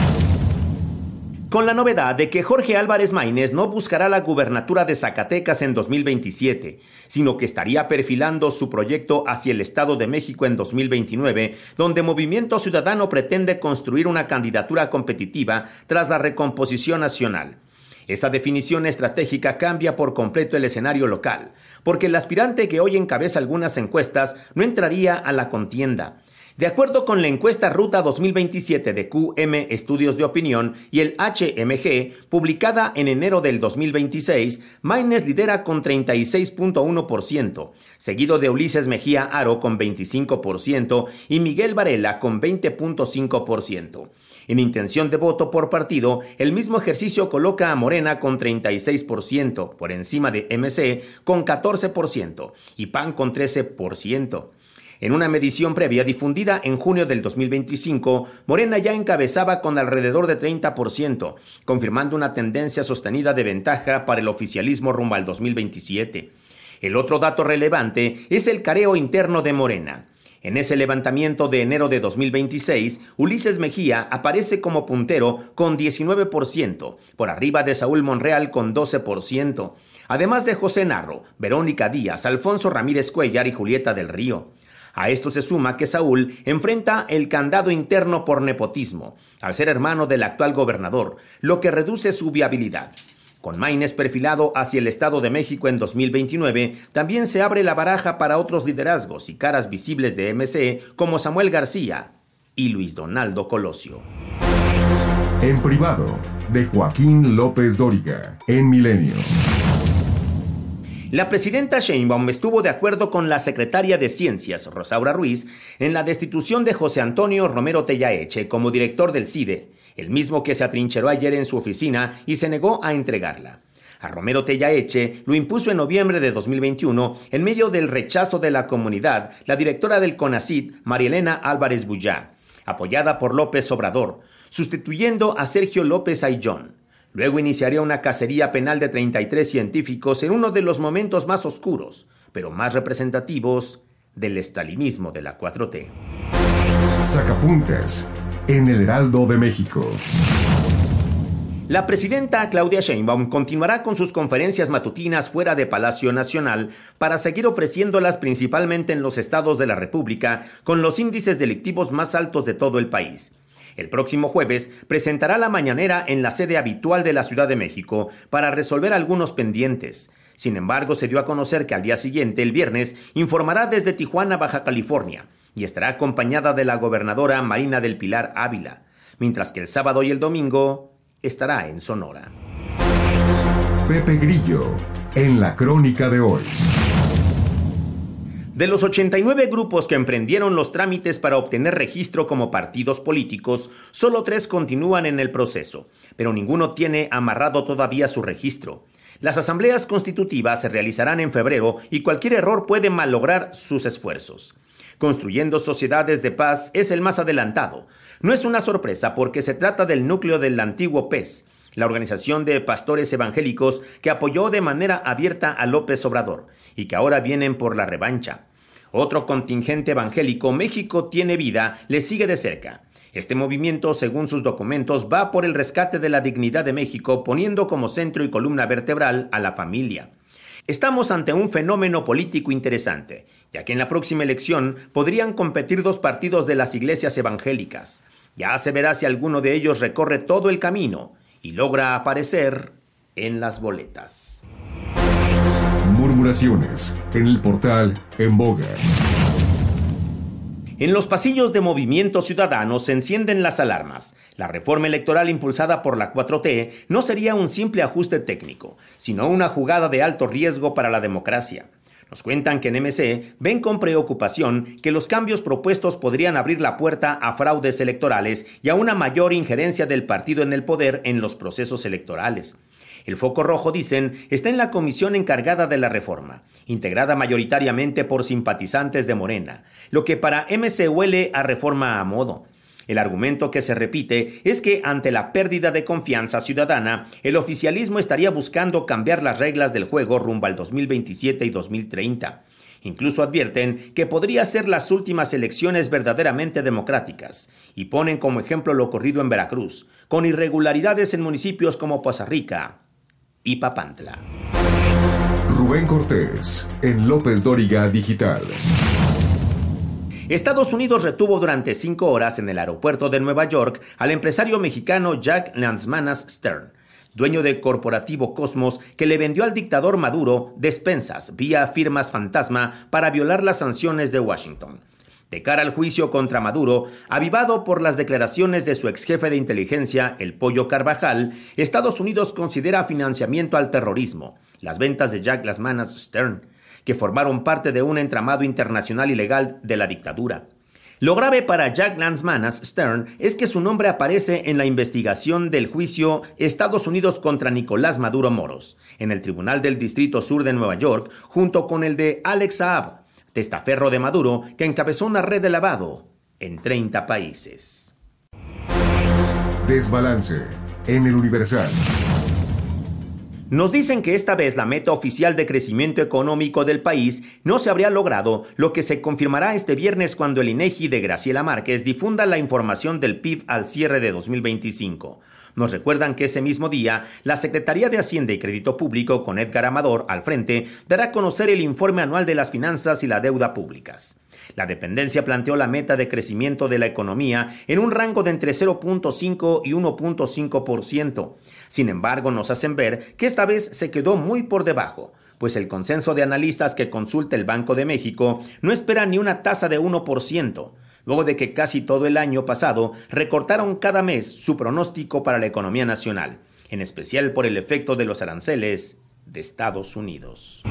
Con la novedad de que Jorge Álvarez Maínez no buscará la gubernatura de Zacatecas en 2027, sino que estaría perfilando su proyecto hacia el Estado de México en 2029, donde Movimiento Ciudadano pretende construir una candidatura competitiva tras la recomposición nacional. Esa definición estratégica cambia por completo el escenario local, porque el aspirante que hoy encabeza algunas encuestas no entraría a la contienda. De acuerdo con la encuesta Ruta 2027 de QM Estudios de Opinión y el HMG, publicada en enero del 2026, Maínez lidera con 36.1%, seguido de Ulises Mejía Aro con 25% y Miguel Varela con 20.5%. En intención de voto por partido, el mismo ejercicio coloca a Morena con 36%, por encima de MC con 14% y PAN con 13%. En una medición previa difundida en junio del 2025, Morena ya encabezaba con alrededor de 30%, confirmando una tendencia sostenida de ventaja para el oficialismo rumbo al 2027. El otro dato relevante es el careo interno de Morena. En ese levantamiento de enero de 2026, Ulises Mejía aparece como puntero con 19%, por arriba de Saúl Monreal con 12%, además de José Narro, Verónica Díaz, Alfonso Ramírez Cuellar y Julieta del Río. A esto se suma que Saúl enfrenta el candado interno por nepotismo, al ser hermano del actual gobernador, lo que reduce su viabilidad. Con Maínez perfilado hacia el Estado de México en 2029, también se abre la baraja para otros liderazgos y caras visibles de MC como Samuel García y Luis Donaldo Colosio. En privado, de Joaquín López Dóriga, en Milenio. La presidenta Sheinbaum estuvo de acuerdo con la secretaria de Ciencias, Rosaura Ruiz, en la destitución de José Antonio Romero Tellaeche como director del CIDE, el mismo que se atrincheró ayer en su oficina y se negó a entregarla. A Romero Tellaeche lo impuso en noviembre de 2021 en medio del rechazo de la comunidad la directora del CONACYT, Marielena Álvarez Bullá, apoyada por López Obrador, sustituyendo a Sergio López Ayllón. Luego iniciaría una cacería penal de 33 científicos en uno de los momentos más oscuros, pero más representativos del estalinismo de la 4T. Sacapuntas en el Heraldo de México. La presidenta Claudia Sheinbaum continuará con sus conferencias matutinas fuera de Palacio Nacional para seguir ofreciéndolas principalmente en los estados de la República con los índices delictivos más altos de todo el país. El próximo jueves presentará la mañanera en la sede habitual de la Ciudad de México para resolver algunos pendientes. Sin embargo, se dio a conocer que al día siguiente, el viernes, informará desde Tijuana, Baja California, y estará acompañada de la gobernadora Marina del Pilar Ávila, mientras que el sábado y el domingo estará en Sonora. Pepe Grillo, en la crónica de hoy. De los 89 grupos que emprendieron los trámites para obtener registro como partidos políticos, solo 3 continúan en el proceso, pero ninguno tiene amarrado todavía su registro. Las asambleas constitutivas se realizarán en febrero y cualquier error puede malograr sus esfuerzos. Construyendo Sociedades de Paz es el más adelantado. No es una sorpresa porque se trata del núcleo del antiguo PES, la organización de pastores evangélicos que apoyó de manera abierta a López Obrador y que ahora vienen por la revancha. Otro contingente evangélico, México Tiene Vida, le sigue de cerca. Este movimiento, según sus documentos, va por el rescate de la dignidad de México, poniendo como centro y columna vertebral a la familia. Estamos ante un fenómeno político interesante, ya que en la próxima elección podrían competir 2 partidos de las iglesias evangélicas. Ya se verá si alguno de ellos recorre todo el camino y logra aparecer en las boletas. Murmuraciones en el portal En Boga. En los pasillos de Movimiento Ciudadano se encienden las alarmas. La reforma electoral impulsada por la 4T no sería un simple ajuste técnico, sino una jugada de alto riesgo para la democracia. Nos cuentan que en MC ven con preocupación que los cambios propuestos podrían abrir la puerta a fraudes electorales y a una mayor injerencia del partido en el poder en los procesos electorales. El foco rojo, dicen, está en la comisión encargada de la reforma, integrada mayoritariamente por simpatizantes de Morena, lo que para MC huele a reforma a modo. El argumento que se repite es que ante la pérdida de confianza ciudadana, el oficialismo estaría buscando cambiar las reglas del juego rumbo al 2027 y 2030. Incluso advierten que podría ser las últimas elecciones verdaderamente democráticas y ponen como ejemplo lo ocurrido en Veracruz, con irregularidades en municipios como Poza Rica y Papantla. Rubén Cortés, en López Dóriga Digital. Estados Unidos retuvo durante 5 horas en el aeropuerto de Nueva York al empresario mexicano Jack Lanzmanas Stern, dueño del corporativo Cosmos, que le vendió al dictador Maduro despensas vía firmas fantasma para violar las sanciones de Washington. De cara al juicio contra Maduro, avivado por las declaraciones de su exjefe de inteligencia, el Pollo Carvajal, Estados Unidos considera financiamiento al terrorismo las ventas de Jack Lanzmanas Stern, que formaron parte de un entramado internacional ilegal de la dictadura. Lo grave para Jack Lanzmanas Stern es que su nombre aparece en la investigación del juicio Estados Unidos contra Nicolás Maduro Moros, en el Tribunal del Distrito Sur de Nueva York, junto con el de Alex Saab, testaferro de Maduro, que encabezó una red de lavado en 30 países. Desbalance en el Universal. Nos dicen que esta vez la meta oficial de crecimiento económico del país no se habría logrado, lo que se confirmará este viernes cuando el INEGI de Graciela Márquez difunda la información del PIB al cierre de 2025. Nos recuerdan que ese mismo día, la Secretaría de Hacienda y Crédito Público, con Edgar Amador al frente, dará a conocer el informe anual de las finanzas y la deuda públicas. La dependencia planteó la meta de crecimiento de la economía en un rango de entre 0.5 y 1.5%. Sin embargo, nos hacen ver que esta vez se quedó muy por debajo, pues el consenso de analistas que consulta el Banco de México no espera ni una tasa de 1%, luego de que casi todo el año pasado recortaron cada mes su pronóstico para la economía nacional, en especial por el efecto de los aranceles de Estados Unidos.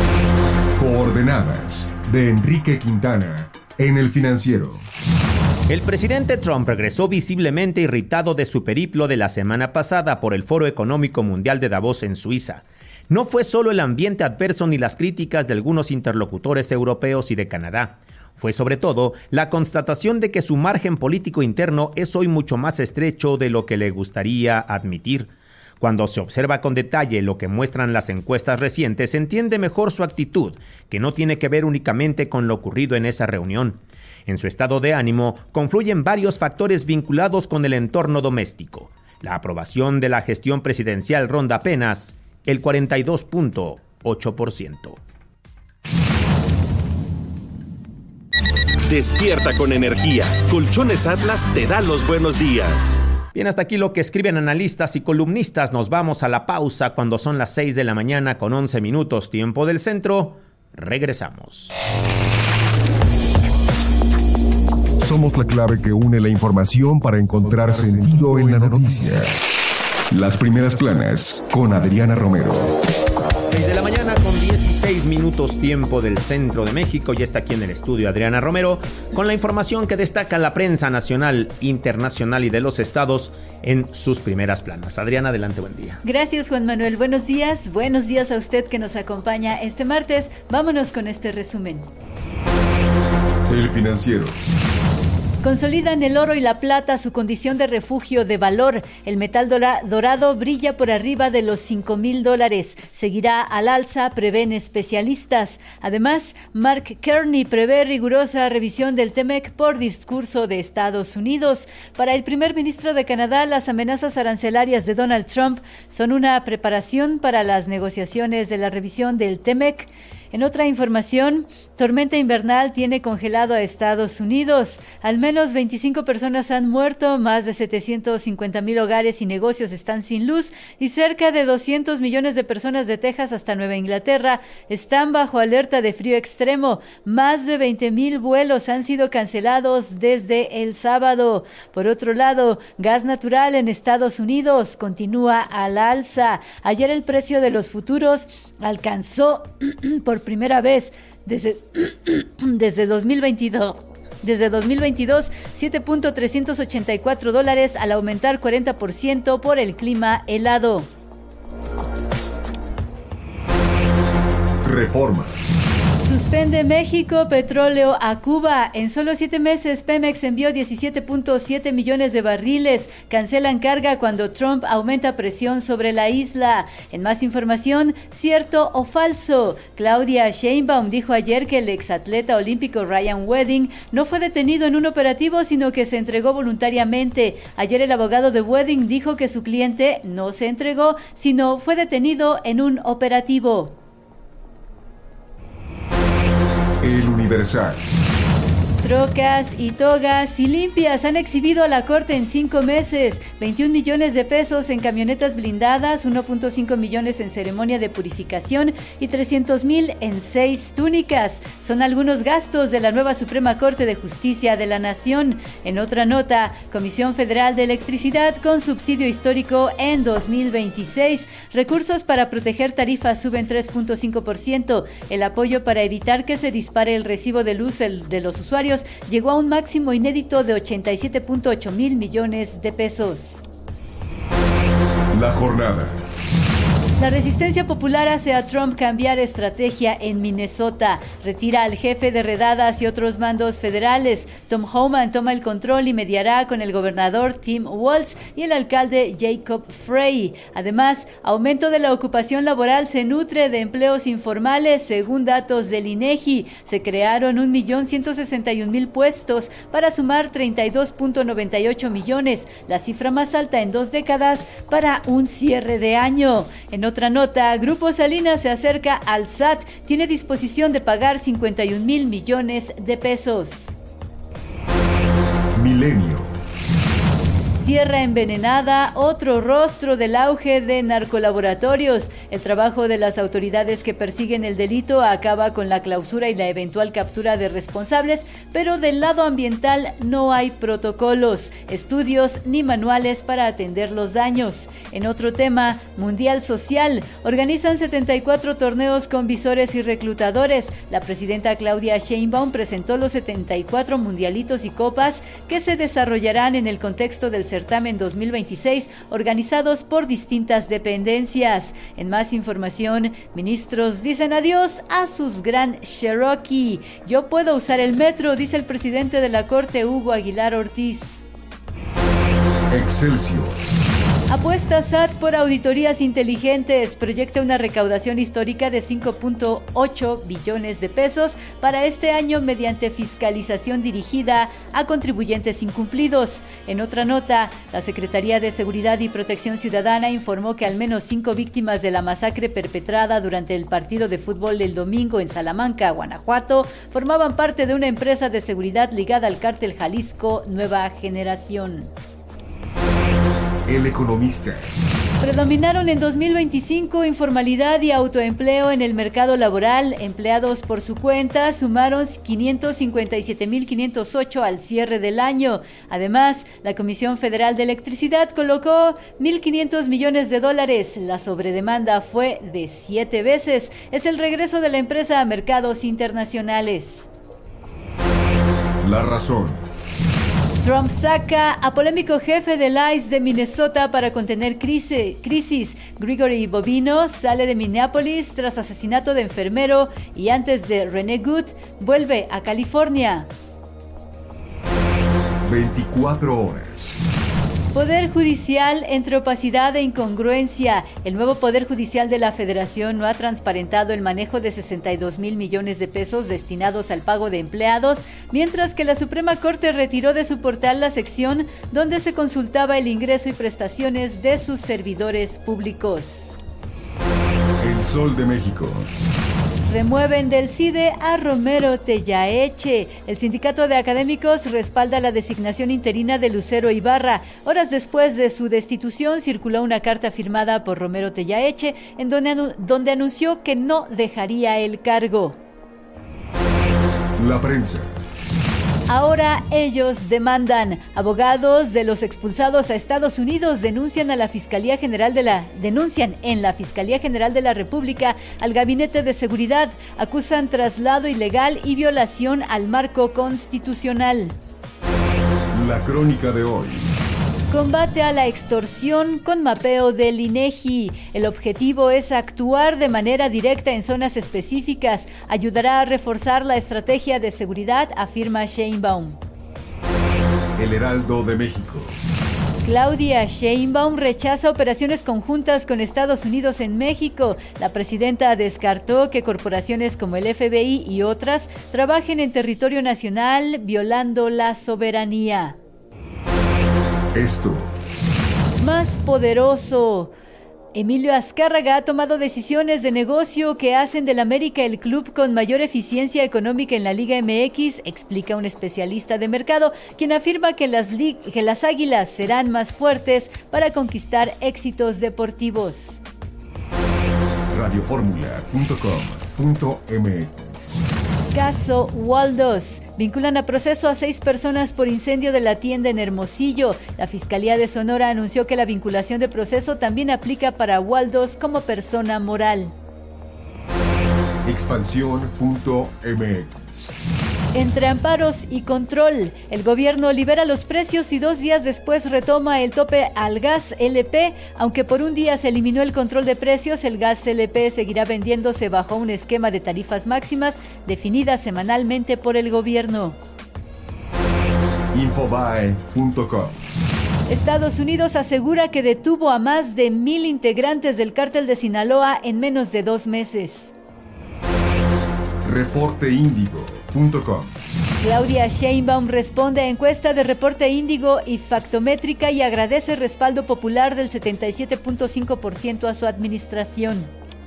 Coordenadas de Enrique Quintana en El Financiero. El presidente Trump regresó visiblemente irritado de su periplo de la semana pasada por el Foro Económico Mundial de Davos en Suiza. No fue solo el ambiente adverso ni las críticas de algunos interlocutores europeos y de Canadá. Fue sobre todo la constatación de que su margen político interno es hoy mucho más estrecho de lo que le gustaría admitir. Cuando se observa con detalle lo que muestran las encuestas recientes, se entiende mejor su actitud, que no tiene que ver únicamente con lo ocurrido en esa reunión. En su estado de ánimo confluyen varios factores vinculados con el entorno doméstico: La aprobación de la gestión presidencial ronda apenas el 42.8%. Despierta con energía. Colchones Atlas te da los buenos días. Bien, hasta aquí lo que escriben analistas y columnistas. Nos vamos a la pausa cuando son las 6 de la mañana con 11 minutos, tiempo del centro. Regresamos. Somos la clave que une la información para encontrar sentido en la noticia. Las primeras planas con Adriana Romero. 6 de la mañana con 16 minutos, tiempo del centro de México. Ya está aquí en el estudio Adriana Romero con la información que destaca la prensa nacional, internacional y de los estados en sus primeras planas. Adriana, adelante, buen día. Gracias, Juan Manuel. Buenos días a usted que nos acompaña este martes. Vámonos con este resumen. El Financiero. Consolidan el oro y la plata su condición de refugio de valor. El metal dorado brilla por arriba de los $5,000. Seguirá al alza, prevén especialistas. Además, Mark Carney prevé rigurosa revisión del TEMEC por discurso de Estados Unidos. Para el primer ministro de Canadá, las amenazas arancelarias de Donald Trump son una preparación para las negociaciones de la revisión del TEMEC. En otra información, tormenta invernal tiene congelado a Estados Unidos. Al menos 25 personas han muerto, más de 750,000 hogares y negocios están sin luz y cerca de 200 millones de personas de Texas hasta Nueva Inglaterra están bajo alerta de frío extremo. Más de 20,000 vuelos han sido cancelados desde el sábado. Por otro lado, gas natural en Estados Unidos continúa al alza. Ayer el precio de los futuros alcanzó por primera vez desde 2022 $7.384 al aumentar 40% por el clima helado. Reforma. Suspende México petróleo a Cuba. En solo 7 meses, Pemex envió 17.7 millones de barriles. Cancelan carga cuando Trump aumenta presión sobre la isla. En más información, ¿cierto o falso? Claudia Sheinbaum dijo ayer que el exatleta olímpico Ryan Wedding no fue detenido en un operativo, sino que se entregó voluntariamente. Ayer el abogado de Wedding dijo que su cliente no se entregó, sino fue detenido en un operativo. El Universal. Trocas y togas y limpias han exhibido a la Corte en 5 meses, 21 millones de pesos en camionetas blindadas, 1.5 millones en ceremonia de purificación y 300,000 en 6 túnicas. Son algunos gastos de la nueva Suprema Corte de Justicia de la Nación. En otra nota, Comisión Federal de Electricidad con subsidio histórico en 2026. Recursos para proteger tarifas suben 3.5%. El apoyo para evitar que se dispare el recibo de luz de los usuarios llegó a un máximo inédito de 87.8 mil millones de pesos. La jornada. La resistencia popular hace a Trump cambiar estrategia en Minnesota. Retira al jefe de redadas y otros mandos federales. Tom Homan toma el control y mediará con el gobernador Tim Walz y el alcalde Jacob Frey. Además, aumento de la ocupación laboral se nutre de empleos informales, según datos del INEGI. Se crearon 1.161.000 puestos para sumar 32.98 millones, la cifra más alta en 2 décadas para un cierre de año. En otra nota, Grupo Salinas se acerca al SAT, tiene disposición de pagar 51,000 millones de pesos. Milenio. Tierra envenenada, otro rostro del auge de narcolaboratorios. El trabajo de las autoridades que persiguen el delito acaba con la clausura y la eventual captura de responsables, pero del lado ambiental no hay protocolos, estudios ni manuales para atender los daños. En otro tema, Mundial Social, organizan 74 torneos con visores y reclutadores. La presidenta Claudia Sheinbaum presentó los 74 mundialitos y copas que se desarrollarán en el contexto del certamen 2026, organizados por distintas dependencias. En más información, ministros dicen adiós a sus Grand Cherokee. Yo puedo usar el metro, dice el presidente de la Corte, Hugo Aguilar Ortiz. Excelsior. Apuesta SAT por auditorías inteligentes. Proyecta una recaudación histórica de 5.8 billones de pesos para este año mediante fiscalización dirigida a contribuyentes incumplidos. En otra nota, la Secretaría de Seguridad y Protección Ciudadana informó que al menos 5 víctimas de la masacre perpetrada durante el partido de fútbol del domingo en Salamanca, Guanajuato, formaban parte de una empresa de seguridad ligada al cártel Jalisco Nueva Generación. El Economista. Predominaron en 2025 informalidad y autoempleo en el mercado laboral. Empleados por su cuenta sumaron 557.508 al cierre del año. Además, la Comisión Federal de Electricidad colocó $1.500 millones. La sobredemanda fue de 7 veces. Es el regreso de la empresa a mercados internacionales. La razón. Trump saca a polémico jefe del ICE de Minnesota para contener crisis. Gregory Bobino sale de Minneapolis tras asesinato de enfermero y antes de René Good vuelve a California. 24 horas. Poder Judicial entre opacidad e incongruencia. El nuevo Poder Judicial de la Federación no ha transparentado el manejo de 62,000 millones de pesos destinados al pago de empleados, mientras que la Suprema Corte retiró de su portal la sección donde se consultaba el ingreso y prestaciones de sus servidores públicos. El Sol de México. Remueven del CIDE a Romero Tellaeche. El sindicato de académicos respalda la designación interina de Lucero Ibarra. Horas después de su destitución circuló una carta firmada por Romero Tellaeche en donde anunció que no dejaría el cargo. La prensa. Ahora ellos demandan. Abogados de los expulsados a Estados Unidos denuncian en la Fiscalía General de la República al Gabinete de Seguridad. Acusan traslado ilegal y violación al marco constitucional. La crónica de hoy. Combate a la extorsión con mapeo del INEGI. El objetivo es actuar de manera directa en zonas específicas. Ayudará a reforzar la estrategia de seguridad, afirma Sheinbaum. El Heraldo de México. Claudia Sheinbaum rechaza operaciones conjuntas con Estados Unidos en México. La presidenta descartó que corporaciones como el FBI y otras trabajen en territorio nacional violando la soberanía. Esto. Más poderoso. Emilio Azcárraga ha tomado decisiones de negocio que hacen del América el club con mayor eficiencia económica en la Liga MX, explica un especialista de mercado, quien afirma que las Águilas serán más fuertes para conquistar éxitos deportivos. Radioformula.com.mx. Caso Waldos. Vinculan a proceso a 6 personas por incendio de la tienda en Hermosillo. La Fiscalía de Sonora anunció que la vinculación de proceso también aplica para Waldos como persona moral. Expansión.mx. Entre amparos y control, el gobierno libera los precios y 2 días después retoma el tope al gas LP. Aunque por un día se eliminó el control de precios, el gas LP seguirá vendiéndose bajo un esquema de tarifas máximas definidas semanalmente por el gobierno. Infobae.com. Estados Unidos asegura que detuvo a más de 1,000 integrantes del cártel de Sinaloa en menos de 2 meses. Reporteindigo.com. Claudia Sheinbaum responde a encuesta de Reporte Índigo y Factométrica y agradece respaldo popular del 77.5% a su administración.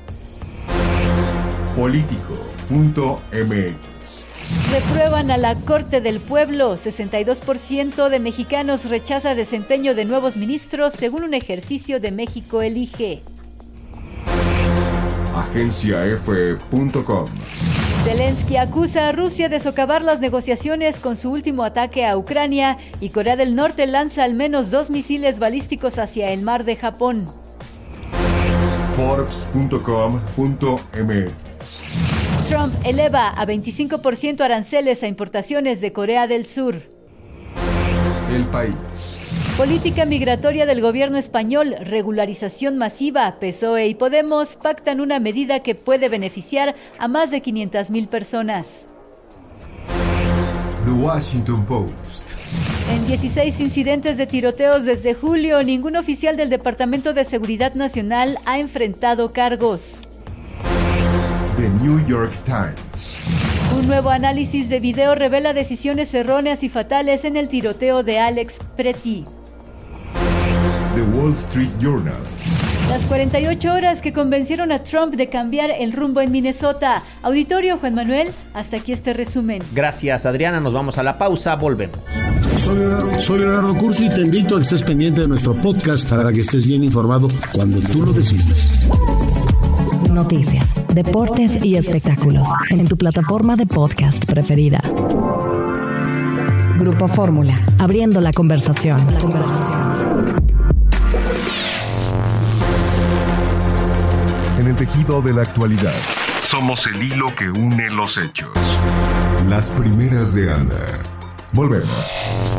Político.mx. Reprueban a la Corte del Pueblo. 62% de mexicanos rechaza desempeño de nuevos ministros según un ejercicio de México Elige. Agenciaf.com. Zelensky acusa a Rusia de socavar las negociaciones con su último ataque a Ucrania y Corea del Norte lanza al menos 2 misiles balísticos hacia el mar de Japón. Forbes.com.mx. Trump eleva a 25% aranceles a importaciones de Corea del Sur. El País. Política migratoria del gobierno español, regularización masiva. PSOE y Podemos pactan una medida que puede beneficiar a más de 500,000 personas. Washington Post. En 16 incidentes de tiroteos desde julio, ningún oficial del Departamento de Seguridad Nacional ha enfrentado cargos. The New York Times. Un nuevo análisis de video revela decisiones erróneas y fatales en el tiroteo de Alex Pretty. The Wall Street Journal. Las 48 horas que convencieron a Trump de cambiar el rumbo en Minnesota. Auditorio, Juan Manuel, hasta aquí este resumen. Gracias, Adriana. Nos vamos a la pausa. Volvemos. Soy Leonardo Curso y te invito a que estés pendiente de nuestro podcast para que estés bien informado cuando tú lo decidas. Noticias, deportes y espectáculos en tu plataforma de podcast preferida. Grupo Fórmula, abriendo la conversación. En el tejido de la actualidad, somos el hilo que une los hechos. Las primeras de Anda. Volvemos.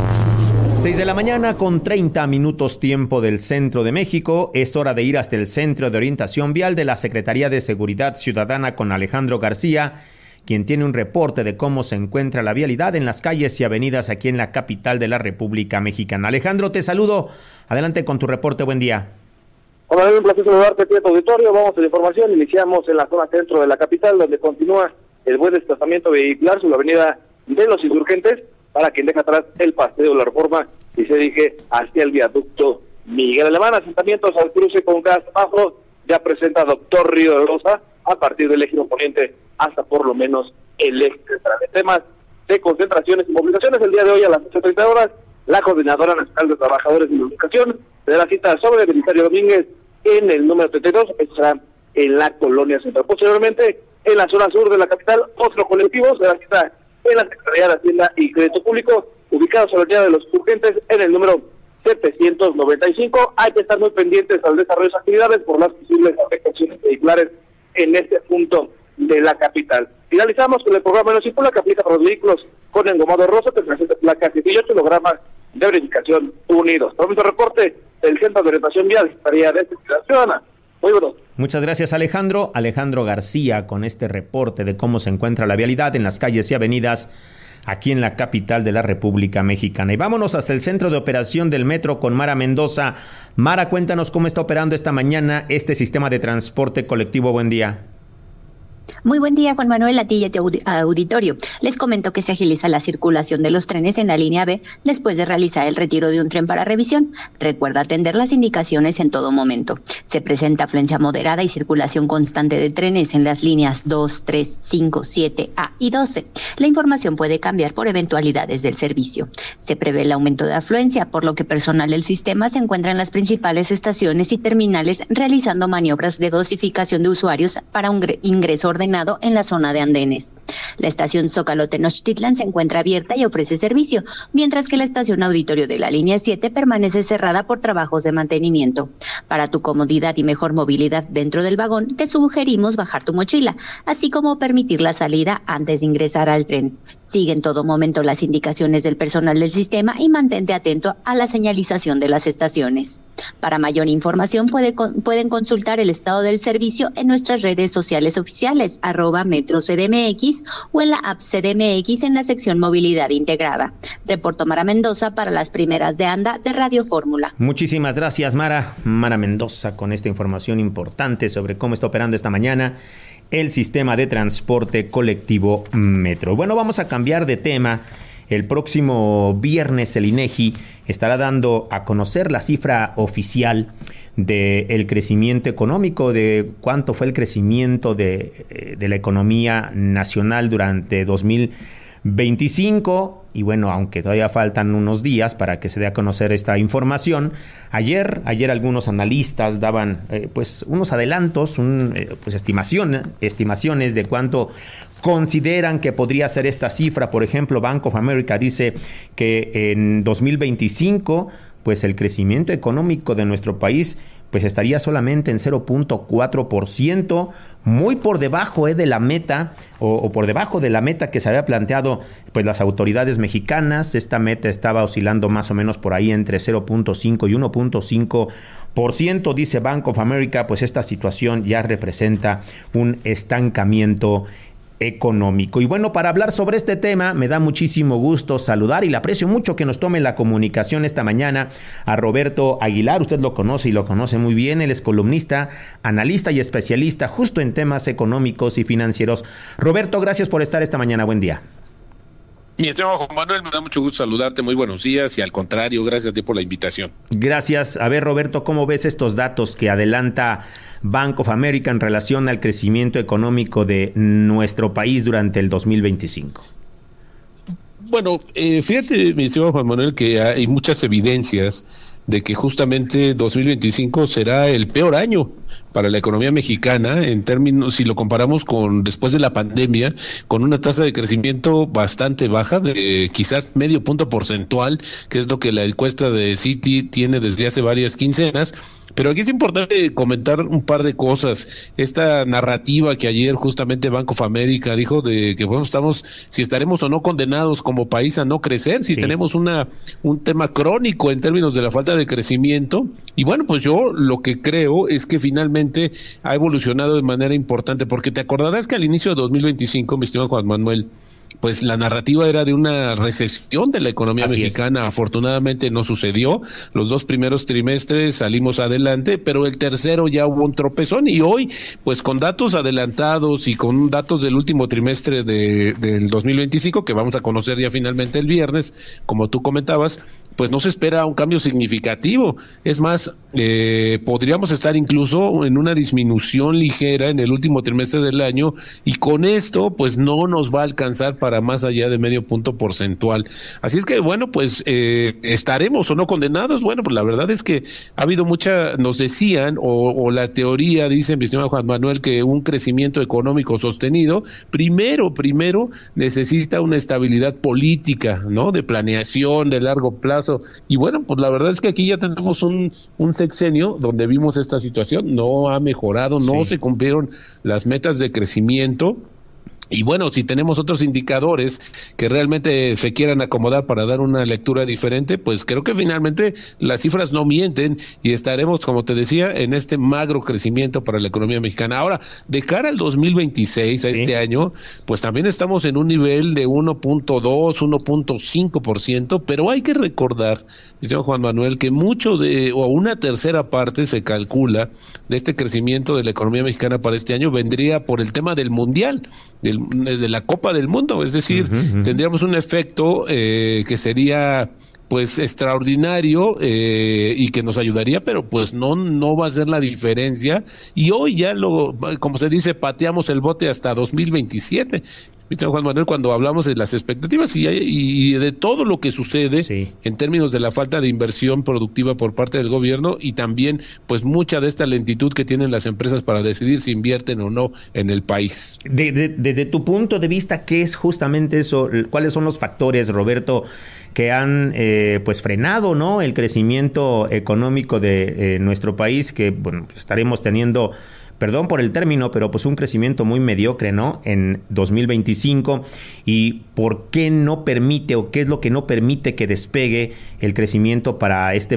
6 de la mañana con 30 minutos tiempo del centro de México. Es hora de ir hasta el Centro de Orientación Vial de la Secretaría de Seguridad Ciudadana con Alejandro García, quien tiene un reporte de cómo se encuentra la vialidad en las calles y avenidas aquí en la capital de la República Mexicana. Alejandro, te saludo. Adelante con tu reporte. Buen día. Hola, un placer saludarte, tu auditorio. Vamos a la información. Iniciamos en la zona centro de la capital, donde continúa el buen desplazamiento vehicular sobre la avenida de los Insurgentes, para quien deja atrás el Paseo de la Reforma y se dirige hacia el viaducto Miguel Alemán. Asentamientos al cruce con gas afro, ya presenta Doctor Río de Rosa, a partir del eje poniente hasta por lo menos el eje central. En temas de concentraciones y movilizaciones, el día de hoy a las 8:30 horas, la Coordinadora Nacional de Trabajadores de la Educación se dará cita sobre Belisario Domínguez en el número 32, esto será en la Colonia Central. Posteriormente, en la zona sur de la capital, otro colectivo se dará cita en la Secretaría de Hacienda y Crédito Público, ubicado sobre la avenida de los Insurgentes en el número 795. Hay que estar muy pendientes al desarrollo de las actividades por las posibles afectaciones vehiculares en este punto de la capital. Finalizamos con el programa No Circula, que aplica para los vehículos con engomado rosa, que presenta placas 18 kilogramas de verificación unidos. Por el reporte del Centro de Orientación Vial, Secretaría de Seguridad Ciudadana. Muy bueno. Muchas gracias, Alejandro. Alejandro García con este reporte de cómo se encuentra la vialidad en las calles y avenidas aquí en la capital de la República Mexicana. Y vámonos hasta el centro de operación del metro con Mara Mendoza. Mara, cuéntanos cómo está operando esta mañana este sistema de transporte colectivo. Buen día. Muy buen día, Juan Manuel, a ti y a tu auditorio. Les comento que se agiliza la circulación de los trenes en la línea B después de realizar el retiro de un tren para revisión. Recuerda atender las indicaciones en todo momento. Se presenta afluencia moderada y circulación constante de trenes en las líneas 2, 3, 5, 7A y 12. La información puede cambiar por eventualidades del servicio. Se prevé el aumento de afluencia, por lo que personal del sistema se encuentra en las principales estaciones y terminales realizando maniobras de dosificación de usuarios para un ingreso ordenado en la zona de andenes. La estación Zócalo Tenochtitlan se encuentra abierta y ofrece servicio, mientras que la estación Auditorio de la línea 7 permanece cerrada por trabajos de mantenimiento. Para tu comodidad y mejor movilidad dentro del vagón, te sugerimos bajar tu mochila, así como permitir la salida antes de ingresar al tren. Sigue en todo momento las indicaciones del personal del sistema y mantente atento a la señalización de las estaciones. Para mayor información pueden consultar el estado del servicio en nuestras redes sociales oficiales, @MetroCDMX o en la app CDMX en la sección Movilidad Integrada. Reporto Mara Mendoza para las primeras de Anda de Radio Fórmula. Muchísimas gracias, Mara. Mara Mendoza con esta información importante sobre cómo está operando esta mañana el sistema de transporte colectivo Metro. Bueno, vamos a cambiar de tema. El próximo viernes el INEGI estará dando a conocer la cifra oficial del crecimiento económico, de cuánto fue el crecimiento de la economía nacional durante 2025. Y bueno, aunque todavía faltan unos días para que se dé a conocer esta información, ayer algunos analistas daban unos adelantos, estimaciones de cuánto consideran que podría ser esta cifra. Por ejemplo, Bank of America dice que en 2025 pues el crecimiento económico de nuestro país pues estaría solamente en 0.4%, muy por debajo de la meta o por debajo de la meta que se había planteado pues las autoridades mexicanas. Esta meta estaba oscilando más o menos por ahí entre 0.5 y 1.5%, dice Bank of America. Pues esta situación ya representa un estancamiento económico. Y bueno, para hablar sobre este tema, me da muchísimo gusto saludar y le aprecio mucho que nos tome la comunicación esta mañana a Roberto Aguilar. Usted lo conoce y lo conoce muy bien. Él es columnista, analista y especialista justo en temas económicos y financieros. Roberto, gracias por estar esta mañana. Buen día. Mi estimado Juan Manuel, me da mucho gusto saludarte, muy buenos días y al contrario, gracias a ti por la invitación. Gracias. A ver, Roberto, ¿cómo ves estos datos que adelanta Bank of America en relación al crecimiento económico de nuestro país durante el 2025? Bueno, fíjate, mi estimado Juan Manuel, que hay muchas evidencias de que justamente 2025 será el peor año para la economía mexicana en términos, si lo comparamos con después de la pandemia, con una tasa de crecimiento bastante baja, de quizás medio punto porcentual, que es lo que la encuesta de Citi tiene desde hace varias quincenas. Pero aquí es importante comentar un par de cosas. Esta narrativa que ayer justamente Bank of America dijo de que bueno, si estaremos o no condenados como país a no crecer, si tenemos un tema crónico en términos de la falta de crecimiento. Y bueno, pues yo lo que creo es que finalmente ha evolucionado de manera importante, porque te acordarás que al inicio de 2025, mi estimado Juan Manuel, pues la narrativa era de una recesión de la economía mexicana. Afortunadamente no sucedió. Los 2 primeros trimestres salimos adelante, pero el tercero ya hubo un tropezón y hoy, pues con datos adelantados y con datos del último trimestre del 2025, que vamos a conocer ya finalmente el viernes, como tú comentabas, pues no se espera un cambio significativo. Es más, podríamos estar incluso en una disminución ligera en el último trimestre del año y con esto, pues no nos va a alcanzar para más allá de medio punto porcentual. Así es que, bueno, pues estaremos o no condenados. Bueno, pues la verdad es que ha habido nos decían, o la teoría, dice mi estimado Juan Manuel, que un crecimiento económico sostenido, primero necesita una estabilidad política, ¿no? De planeación, de largo plazo. Y bueno, pues la verdad es que aquí ya tenemos un sexenio donde vimos esta situación, no ha mejorado, no se cumplieron las metas de crecimiento. Y bueno, si tenemos otros indicadores que realmente se quieran acomodar para dar una lectura diferente, pues creo que finalmente las cifras no mienten y estaremos, como te decía, en este magro crecimiento para la economía mexicana. Ahora, de cara al 2026, a este año, pues también estamos en un nivel de 1.2, 1.5%, pero hay que recordar, dice Juan Manuel, que una tercera parte se calcula de este crecimiento de la economía mexicana para este año vendría por el tema del Mundial, de la Copa del Mundo, es decir, tendríamos un efecto que sería pues extraordinario y que nos ayudaría, pero pues no va a ser la diferencia y hoy ya como se dice, pateamos el bote hasta 2027. ¿Viste, Juan Manuel, cuando hablamos de las expectativas y de todo lo que sucede en términos de la falta de inversión productiva por parte del gobierno y también pues mucha de esta lentitud que tienen las empresas para decidir si invierten o no en el país? Desde tu punto de vista, ¿qué es justamente eso? ¿Cuáles son los factores, Roberto, que han pues frenado, ¿no?, el crecimiento económico de nuestro país, que bueno, estaremos teniendo, perdón por el término, pero pues un crecimiento muy mediocre, ¿no?, en 2025? ¿Y por qué no permite o qué es lo que no permite que despegue el crecimiento para este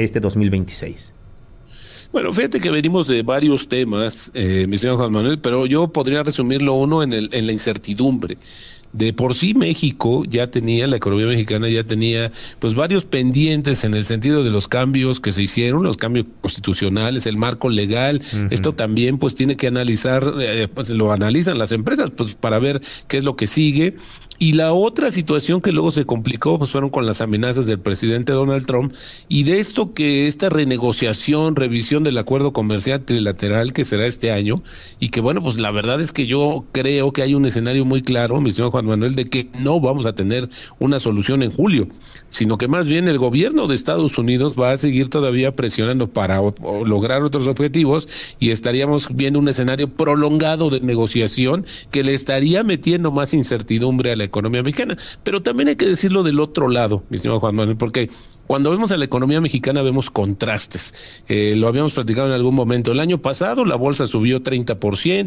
2026? Bueno, fíjate que venimos de varios temas, mi señor Juan Manuel, pero yo podría resumirlo uno en la incertidumbre. De por sí México la economía mexicana ya tenía pues varios pendientes en el sentido de los cambios que se hicieron, los cambios constitucionales, el marco legal. Esto también pues tiene que analizar, pues lo analizan las empresas pues para ver qué es lo que sigue. Y la otra situación que luego se complicó pues fueron con las amenazas del presidente Donald Trump y de esto que esta renegociación, revisión del acuerdo comercial trilateral que será este año y que bueno, pues la verdad es que yo creo que hay un escenario muy claro, mi señor Juan Manuel, de que no vamos a tener una solución en julio, sino que más bien el gobierno de Estados Unidos va a seguir todavía presionando para lograr otros objetivos y estaríamos viendo un escenario prolongado de negociación que le estaría metiendo más incertidumbre a la economía mexicana. Pero también hay que decirlo del otro lado, mi señor Juan Manuel, porque Cuando vemos a la economía mexicana vemos contrastes. Lo habíamos platicado en algún momento. El año pasado la bolsa subió 30%,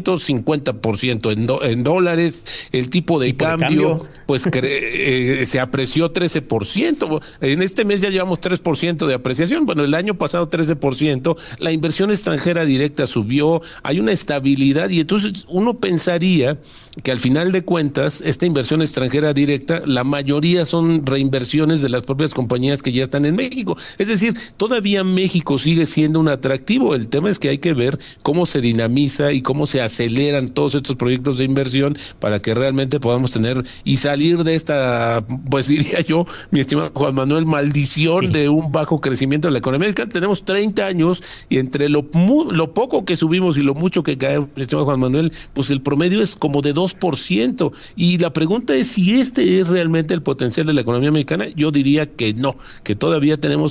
50% en dólares. El tipo de cambio pues se apreció 13%. En este mes ya llevamos 3% de apreciación. Bueno, el año pasado 13%. La inversión extranjera directa subió. Hay una estabilidad y entonces uno pensaría que al final de cuentas esta inversión extranjera directa, la mayoría son reinversiones de las propias compañías que ya están en México. Es decir, todavía México sigue siendo un atractivo. El tema es que hay que ver cómo se dinamiza y cómo se aceleran todos estos proyectos de inversión para que realmente podamos tener y salir de esta, pues diría yo, mi estimado Juan Manuel, maldición de un bajo crecimiento de la economía. Tenemos 30 años y entre lo poco que subimos y lo mucho que cae, mi estimado Juan Manuel, pues el promedio es como de 2%. Y la pregunta es si este es realmente el potencial de la economía mexicana. Yo diría que no, que todavía tenemos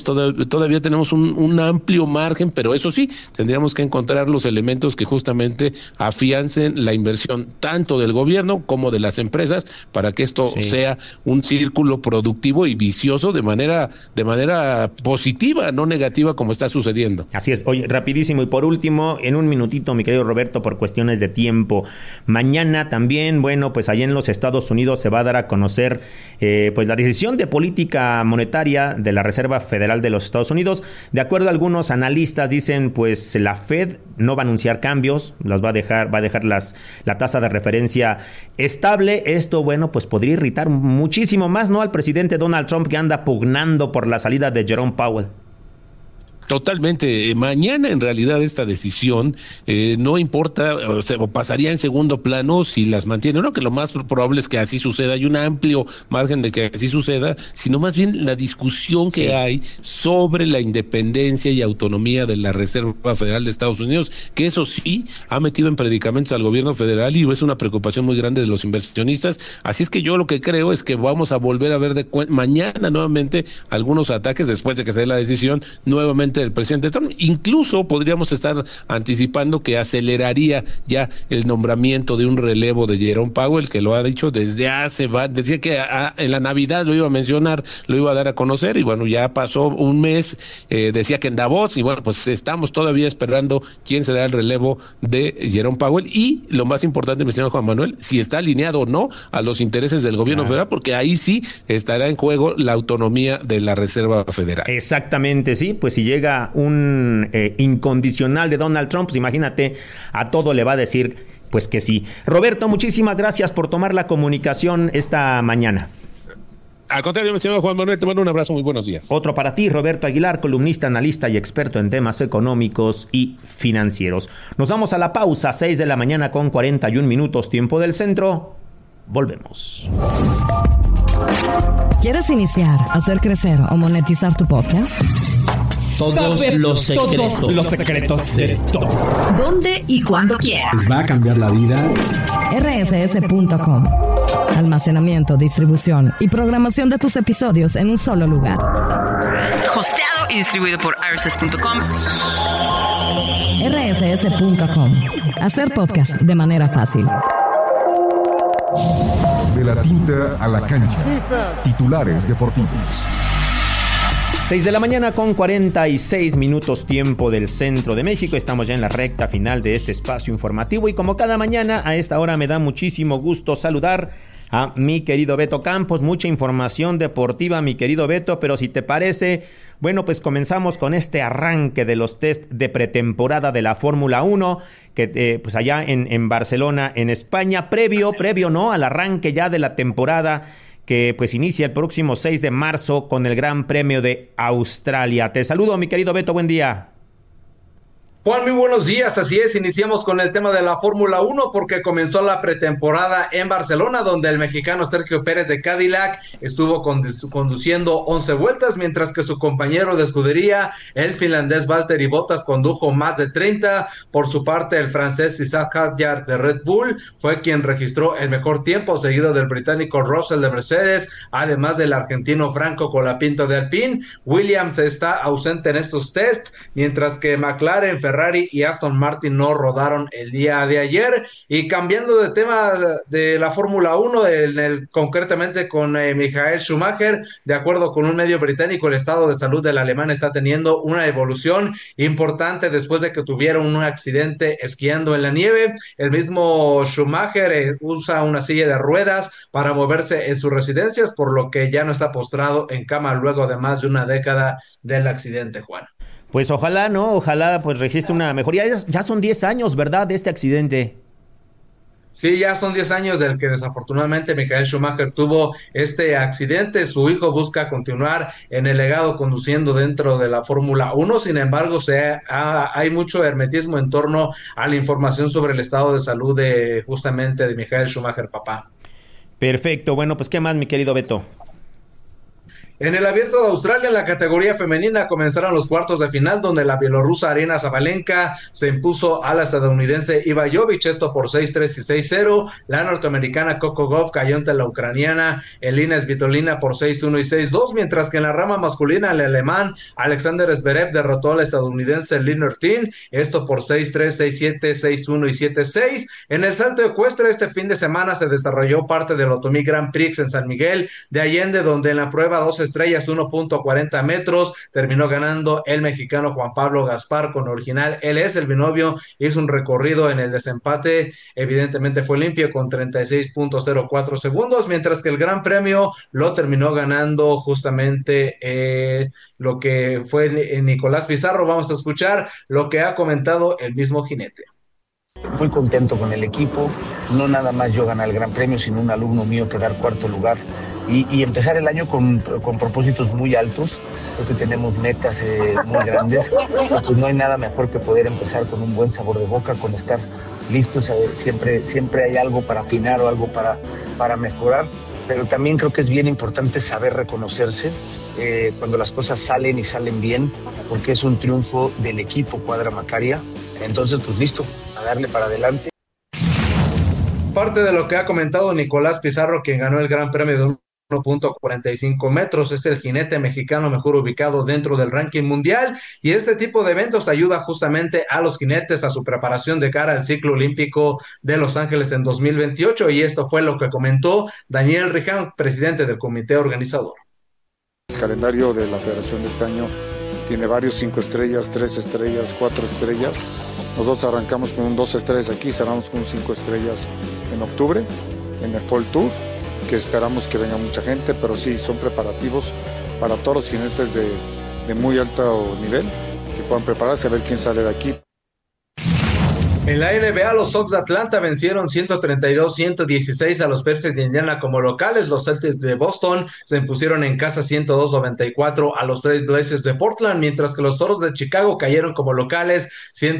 un amplio margen, pero eso sí, tendríamos que encontrar los elementos que justamente afiancen la inversión tanto del gobierno como de las empresas para que esto sea un círculo productivo y vicioso de manera positiva, no negativa como está sucediendo. Así es. Oye, rapidísimo y por último, en un minutito, mi querido Roberto, por cuestiones de tiempo, mañana también, bueno, pues allá en los Estados Unidos se va a dar a conocer pues la decisión de política monetaria de la Reserva Federal de los Estados Unidos. De acuerdo a algunos analistas, dicen pues la Fed no va a anunciar cambios, va a dejar la tasa de referencia estable. Esto, bueno, pues podría irritar muchísimo más, ¿no?, al presidente Donald Trump, que anda pugnando por la salida de Jerome Powell. Totalmente. Mañana en realidad esta decisión no importa, o pasaría en segundo plano si las mantiene, no, que lo más probable es que así suceda, hay un amplio margen de que así suceda, sino más bien la discusión que hay sobre la independencia y autonomía de la Reserva Federal de Estados Unidos, que eso sí ha metido en predicamentos al gobierno federal y es una preocupación muy grande de los inversionistas. Así es que yo lo que creo es que vamos a volver a ver mañana nuevamente algunos ataques después de que se dé la decisión nuevamente del presidente Trump. Incluso podríamos estar anticipando que aceleraría ya el nombramiento de un relevo de Jerome Powell, que lo ha dicho desde decía que en la Navidad lo iba a mencionar, lo iba a dar a conocer, y bueno, ya pasó un mes, decía que en Davos, y bueno, pues estamos todavía esperando quién será el relevo de Jerome Powell, y lo más importante, mi señor Juan Manuel, si está alineado o no a los intereses del gobierno federal, porque ahí sí estará en juego la autonomía de la Reserva Federal. Exactamente, sí, pues si llega un incondicional de Donald Trump, pues imagínate, a todo le va a decir pues que sí. Roberto, muchísimas gracias por tomar la comunicación esta mañana. Al contrario, mi señor Juan Manuel, te mando un abrazo, muy buenos días. Otro para ti, Roberto Aguilar, columnista, analista y experto en temas económicos y financieros. Nos vamos a la pausa, 6 de la mañana con 41 minutos, tiempo del centro. Volvemos. ¿Quieres iniciar, hacer crecer o monetizar tu podcast? Todos los secretos de todos. ¿Dónde y cuándo quieras? Les va a cambiar la vida. RSS.com. Almacenamiento, distribución y programación de tus episodios en un solo lugar. Hosteado y distribuido por RSS.com. RSS.com. Hacer podcast de manera fácil. De la tinta a la cancha. Titulares deportivos. 6 de la mañana con 46 minutos, tiempo del centro de México. Estamos ya en la recta final de este espacio informativo y como cada mañana a esta hora me da muchísimo gusto saludar a mi querido Beto Campos. Mucha información deportiva, mi querido Beto, pero si te parece, bueno, pues comenzamos con este arranque de los test de pretemporada de la Fórmula 1, que pues allá en Barcelona, en España, previo, ¿no?, al arranque ya de la temporada que pues inicia el próximo 6 de marzo con el Gran Premio de Australia. Te saludo, mi querido Beto, buen día. Juan, muy buenos días, así es, iniciamos con el tema de la Fórmula 1 porque comenzó la pretemporada en Barcelona, donde el mexicano Sergio Pérez de Cadillac estuvo conduciendo 11 vueltas, mientras que su compañero de escudería, el finlandés Valtteri Bottas, condujo más de 30. Por su parte, el francés Isaac Hadjar de Red Bull fue quien registró el mejor tiempo, seguido del británico Russell de Mercedes, además del argentino Franco Colapinto de Alpine. Williams está ausente en estos test, mientras que McLaren, Ferrari Ferrari y Aston Martin no rodaron el día de ayer. Y cambiando de tema de la Fórmula 1, concretamente con Michael Schumacher, de acuerdo con un medio británico, el estado de salud del alemán está teniendo una evolución importante después de que tuvieron un accidente esquiando en la nieve. El mismo Schumacher usa una silla de ruedas para moverse en sus residencias, por lo que ya no está postrado en cama luego de más de una década del accidente, Juan. Pues ojalá, ¿no? Ojalá pues resiste una mejoría. Ya son 10 años, ¿verdad?, de este accidente. Sí, ya son 10 años del que desafortunadamente Michael Schumacher tuvo este accidente. Su hijo busca continuar en el legado conduciendo dentro de la Fórmula 1. Sin embargo, hay mucho hermetismo en torno a la información sobre el estado de salud de Michael Schumacher, papá. Perfecto. Bueno, pues ¿qué más, mi querido Beto? En el Abierto de Australia, en la categoría femenina, comenzaron los cuartos de final, donde la bielorrusa Aryna Sabalenka se impuso a la estadounidense Iva Jovic, esto por 6-3 y 6-0. La norteamericana Coco Gauff cayó ante la ucraniana Elina Svitolina por 6-1 y 6-2, mientras que en la rama masculina, el alemán Alexander Zverev derrotó a la estadounidense Lynn Ortin, esto por 6-3, 6-7, 6-1 y 7-6. En el salto ecuestre, este fin de semana se desarrolló parte del Otomí Grand Prix en San Miguel de Allende, donde en la prueba 2 estrellas 1.40 metros terminó ganando el mexicano Juan Pablo Gaspar con original LS. El binomio hizo un recorrido en el desempate, evidentemente fue limpio con 36.04 segundos, mientras que el Gran Premio lo terminó ganando justamente lo que fue Nicolás Pizarro. Vamos a escuchar lo que ha comentado el mismo jinete. Muy contento con el equipo, no nada más yo ganar el Gran Premio, sino un alumno mío quedar cuarto lugar y empezar el año con propósitos muy altos. Creo que tenemos metas muy grandes, pues no hay nada mejor que poder empezar con un buen sabor de boca, con estar listos. Siempre hay algo para afinar o algo para mejorar, pero también creo que es bien importante saber reconocerse cuando las cosas salen y salen bien, porque es un triunfo del equipo Cuadra Macaria. Entonces, pues listo, a darle para adelante. Parte de lo que ha comentado Nicolás Pizarro, quien ganó el Gran Premio de 1.45 metros, es el jinete mexicano mejor ubicado dentro del ranking mundial, y este tipo de eventos ayuda justamente a los jinetes a su preparación de cara al ciclo olímpico de Los Ángeles en 2028, y esto fue lo que comentó Daniel Riján, presidente del comité organizador. El calendario de la federación de este año tiene varios 5 estrellas, 3 estrellas, 4 estrellas. Nosotros arrancamos con un 2 estrellas aquí, cerramos con un 5 estrellas en octubre, en el Fall Tour, que esperamos que venga mucha gente, pero sí, son preparativos para todos los jinetes de muy alto nivel, que puedan prepararse a ver quién sale de aquí. En la NBA, los Sox de Atlanta vencieron 132-116 a los Pacers de Indiana como locales. Los Celtics de Boston se impusieron en casa 102-94 a los Trail Blazers de Portland, mientras que los Toros de Chicago cayeron como locales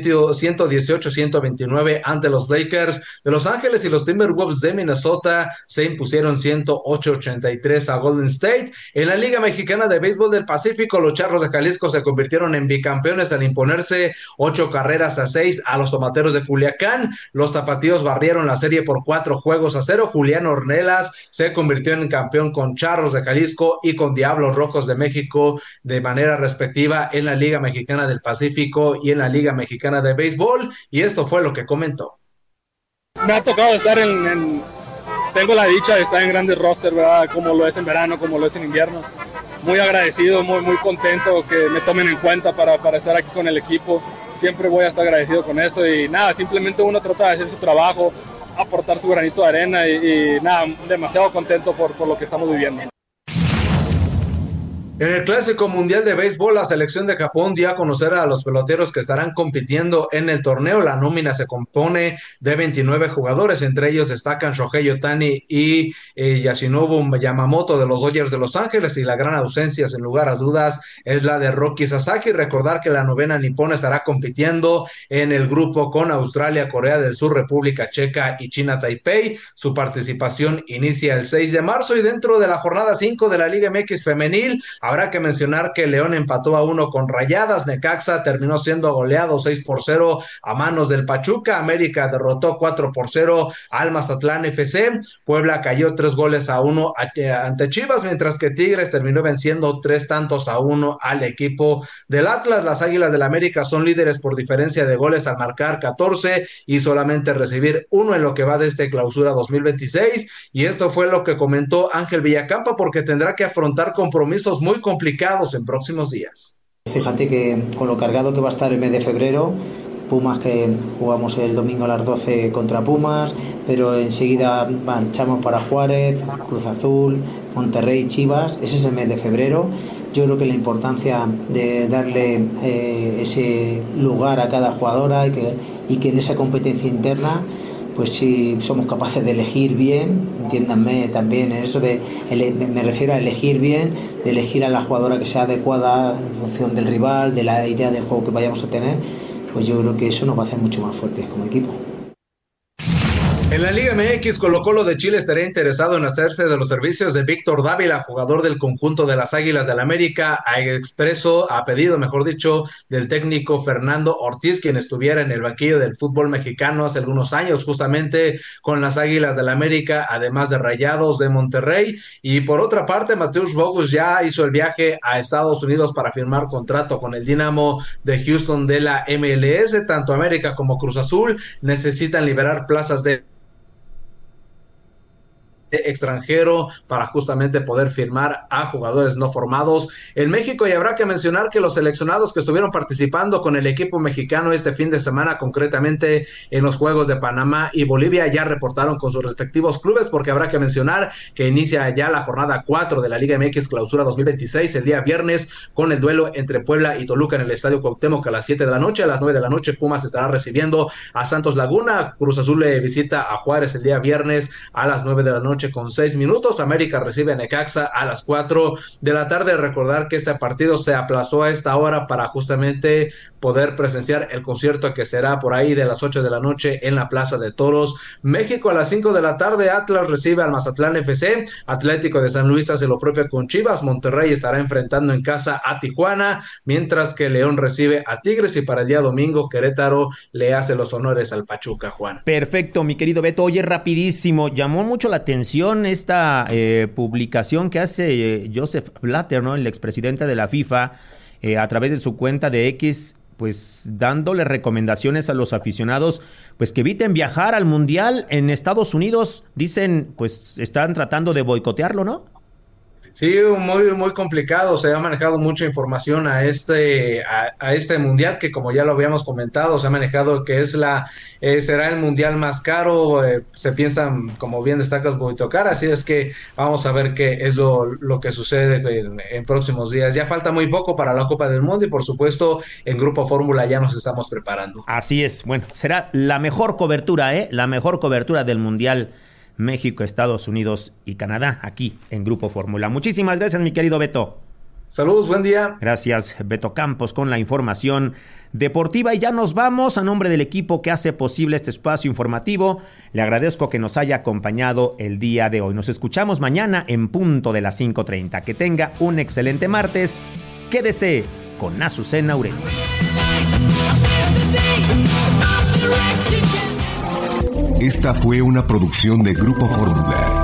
118-129 ante los Lakers de Los Ángeles, y los Timberwolves de Minnesota se impusieron 108-83 a Golden State. En la Liga Mexicana de Béisbol del Pacífico, los Charros de Jalisco se convirtieron en bicampeones al imponerse 8-6 a los Tomateros de Culiacán. Los tapatíos barrieron la serie por 4-0. Julián Ornelas se convirtió en campeón con Charros de Jalisco y con Diablos Rojos de México de manera respectiva en la Liga Mexicana del Pacífico y en la Liga Mexicana de Béisbol, y esto fue lo que comentó. Me ha tocado estar tengo la dicha de estar en grandes roster, ¿verdad? Como lo es en verano, como lo es en invierno. Muy agradecido, muy contento que me tomen en cuenta para estar aquí con el equipo. Siempre voy a estar agradecido con eso, y nada, simplemente uno trata de hacer su trabajo, aportar su granito de arena y nada, demasiado contento por lo que estamos viviendo. En el Clásico Mundial de Béisbol, la selección de Japón dio a conocer a los peloteros que estarán compitiendo en el torneo. La nómina se compone de 29 jugadores, entre ellos destacan Shohei Ohtani y Yoshinobu Yamamoto de los Dodgers de Los Ángeles, y la gran ausencia, sin lugar a dudas, es la de Roki Sasaki. Recordar que la novena nipona estará compitiendo en el grupo con Australia, Corea del Sur, República Checa y China Taipei. Su participación inicia el 6 de marzo, y dentro de la jornada 5 de la Liga MX femenil, Habrá que mencionar que León empató a 1 con Rayadas, Necaxa terminó siendo goleado 6-0 a manos del Pachuca, América derrotó 4-0 al Mazatlán FC, Puebla cayó 3-1 ante Chivas, mientras que Tigres terminó venciendo 3-1 al equipo del Atlas. Las Águilas del América son líderes por diferencia de goles al marcar 14 y solamente recibir 1 en lo que va de este clausura 2026, y esto fue lo que comentó Ángel Villacampa, porque tendrá que afrontar compromisos muy complicados en próximos días. Fíjate que con lo cargado que va a estar el mes de febrero, Pumas, que jugamos el domingo a las 12 contra Pumas, pero enseguida marchamos para Juárez, Cruz Azul, Monterrey, Chivas. Ese es el mes de febrero. Yo creo que la importancia de darle ese lugar a cada jugadora y que en esa competencia interna, pues si somos capaces de elegir bien, entiéndanme también en eso me refiero a elegir bien, de elegir a la jugadora que sea adecuada en función del rival, de la idea de juego que vayamos a tener, pues yo creo que eso nos va a hacer mucho más fuertes como equipo. En la Liga MX, Colo-Colo de Chile estaría interesado en hacerse de los servicios de Víctor Dávila, jugador del conjunto de las Águilas del América, a pedido del técnico Fernando Ortiz, quien estuviera en el banquillo del fútbol mexicano hace algunos años, justamente con las Águilas del América, además de Rayados de Monterrey. Y por otra parte, Mateusz Bogusz ya hizo el viaje a Estados Unidos para firmar contrato con el Dynamo de Houston de la MLS. Tanto América como Cruz Azul necesitan liberar plazas de extranjero para justamente poder firmar a jugadores no formados en México. Y habrá que mencionar que los seleccionados que estuvieron participando con el equipo mexicano este fin de semana, concretamente en los Juegos de Panamá y Bolivia, ya reportaron con sus respectivos clubes, porque habrá que mencionar que inicia ya la jornada 4 de la Liga MX Clausura 2026 el día viernes con el duelo entre Puebla y Toluca en el Estadio Cuauhtémoc a las 7 de la noche. A las 9 de la noche Pumas estará recibiendo a Santos Laguna, Cruz Azul le visita a Juárez el día viernes a las 9 de la noche con 6 minutos. América recibe a Necaxa a las 4 de la tarde. Recordar que este partido se aplazó a esta hora para justamente poder presenciar el concierto que será por ahí de las 8 de la noche en la Plaza de Toros. México a las 5 de la tarde, Atlas recibe al Mazatlán FC, Atlético de San Luis hace lo propio con Chivas, Monterrey estará enfrentando en casa a Tijuana, mientras que León recibe a Tigres, y para el día domingo Querétaro le hace los honores al Pachuca, Juan. Perfecto, mi querido Beto. Oye, rapidísimo, llamó mucho la atención esta publicación que hace Joseph Blatter, ¿no? El expresidente de la FIFA, a través de su cuenta de X, pues dándole recomendaciones a los aficionados, pues que eviten viajar al Mundial en Estados Unidos. Dicen, pues están tratando de boicotearlo, ¿no? Sí, muy complicado. Se ha manejado mucha información a este mundial, que como ya lo habíamos comentado, se ha manejado que será el mundial más caro. Se piensan, como bien destacas, boicotear, así es que vamos a ver qué es lo que sucede en próximos días. Ya falta muy poco para la Copa del Mundo y por supuesto en Grupo Fórmula ya nos estamos preparando. Así es. Bueno, será la mejor cobertura, la mejor cobertura del mundial. México, Estados Unidos y Canadá, aquí en Grupo Fórmula. Muchísimas gracias, mi querido Beto. Saludos, buen día. Gracias, Beto Campos, con la información deportiva. Y ya nos vamos. A nombre del equipo que hace posible este espacio informativo, le agradezco que nos haya acompañado el día de hoy. Nos escuchamos mañana en punto de las 5:30. Que tenga un excelente martes. Quédese con Azucena Uresti. Esta fue una producción de Grupo Fórmula.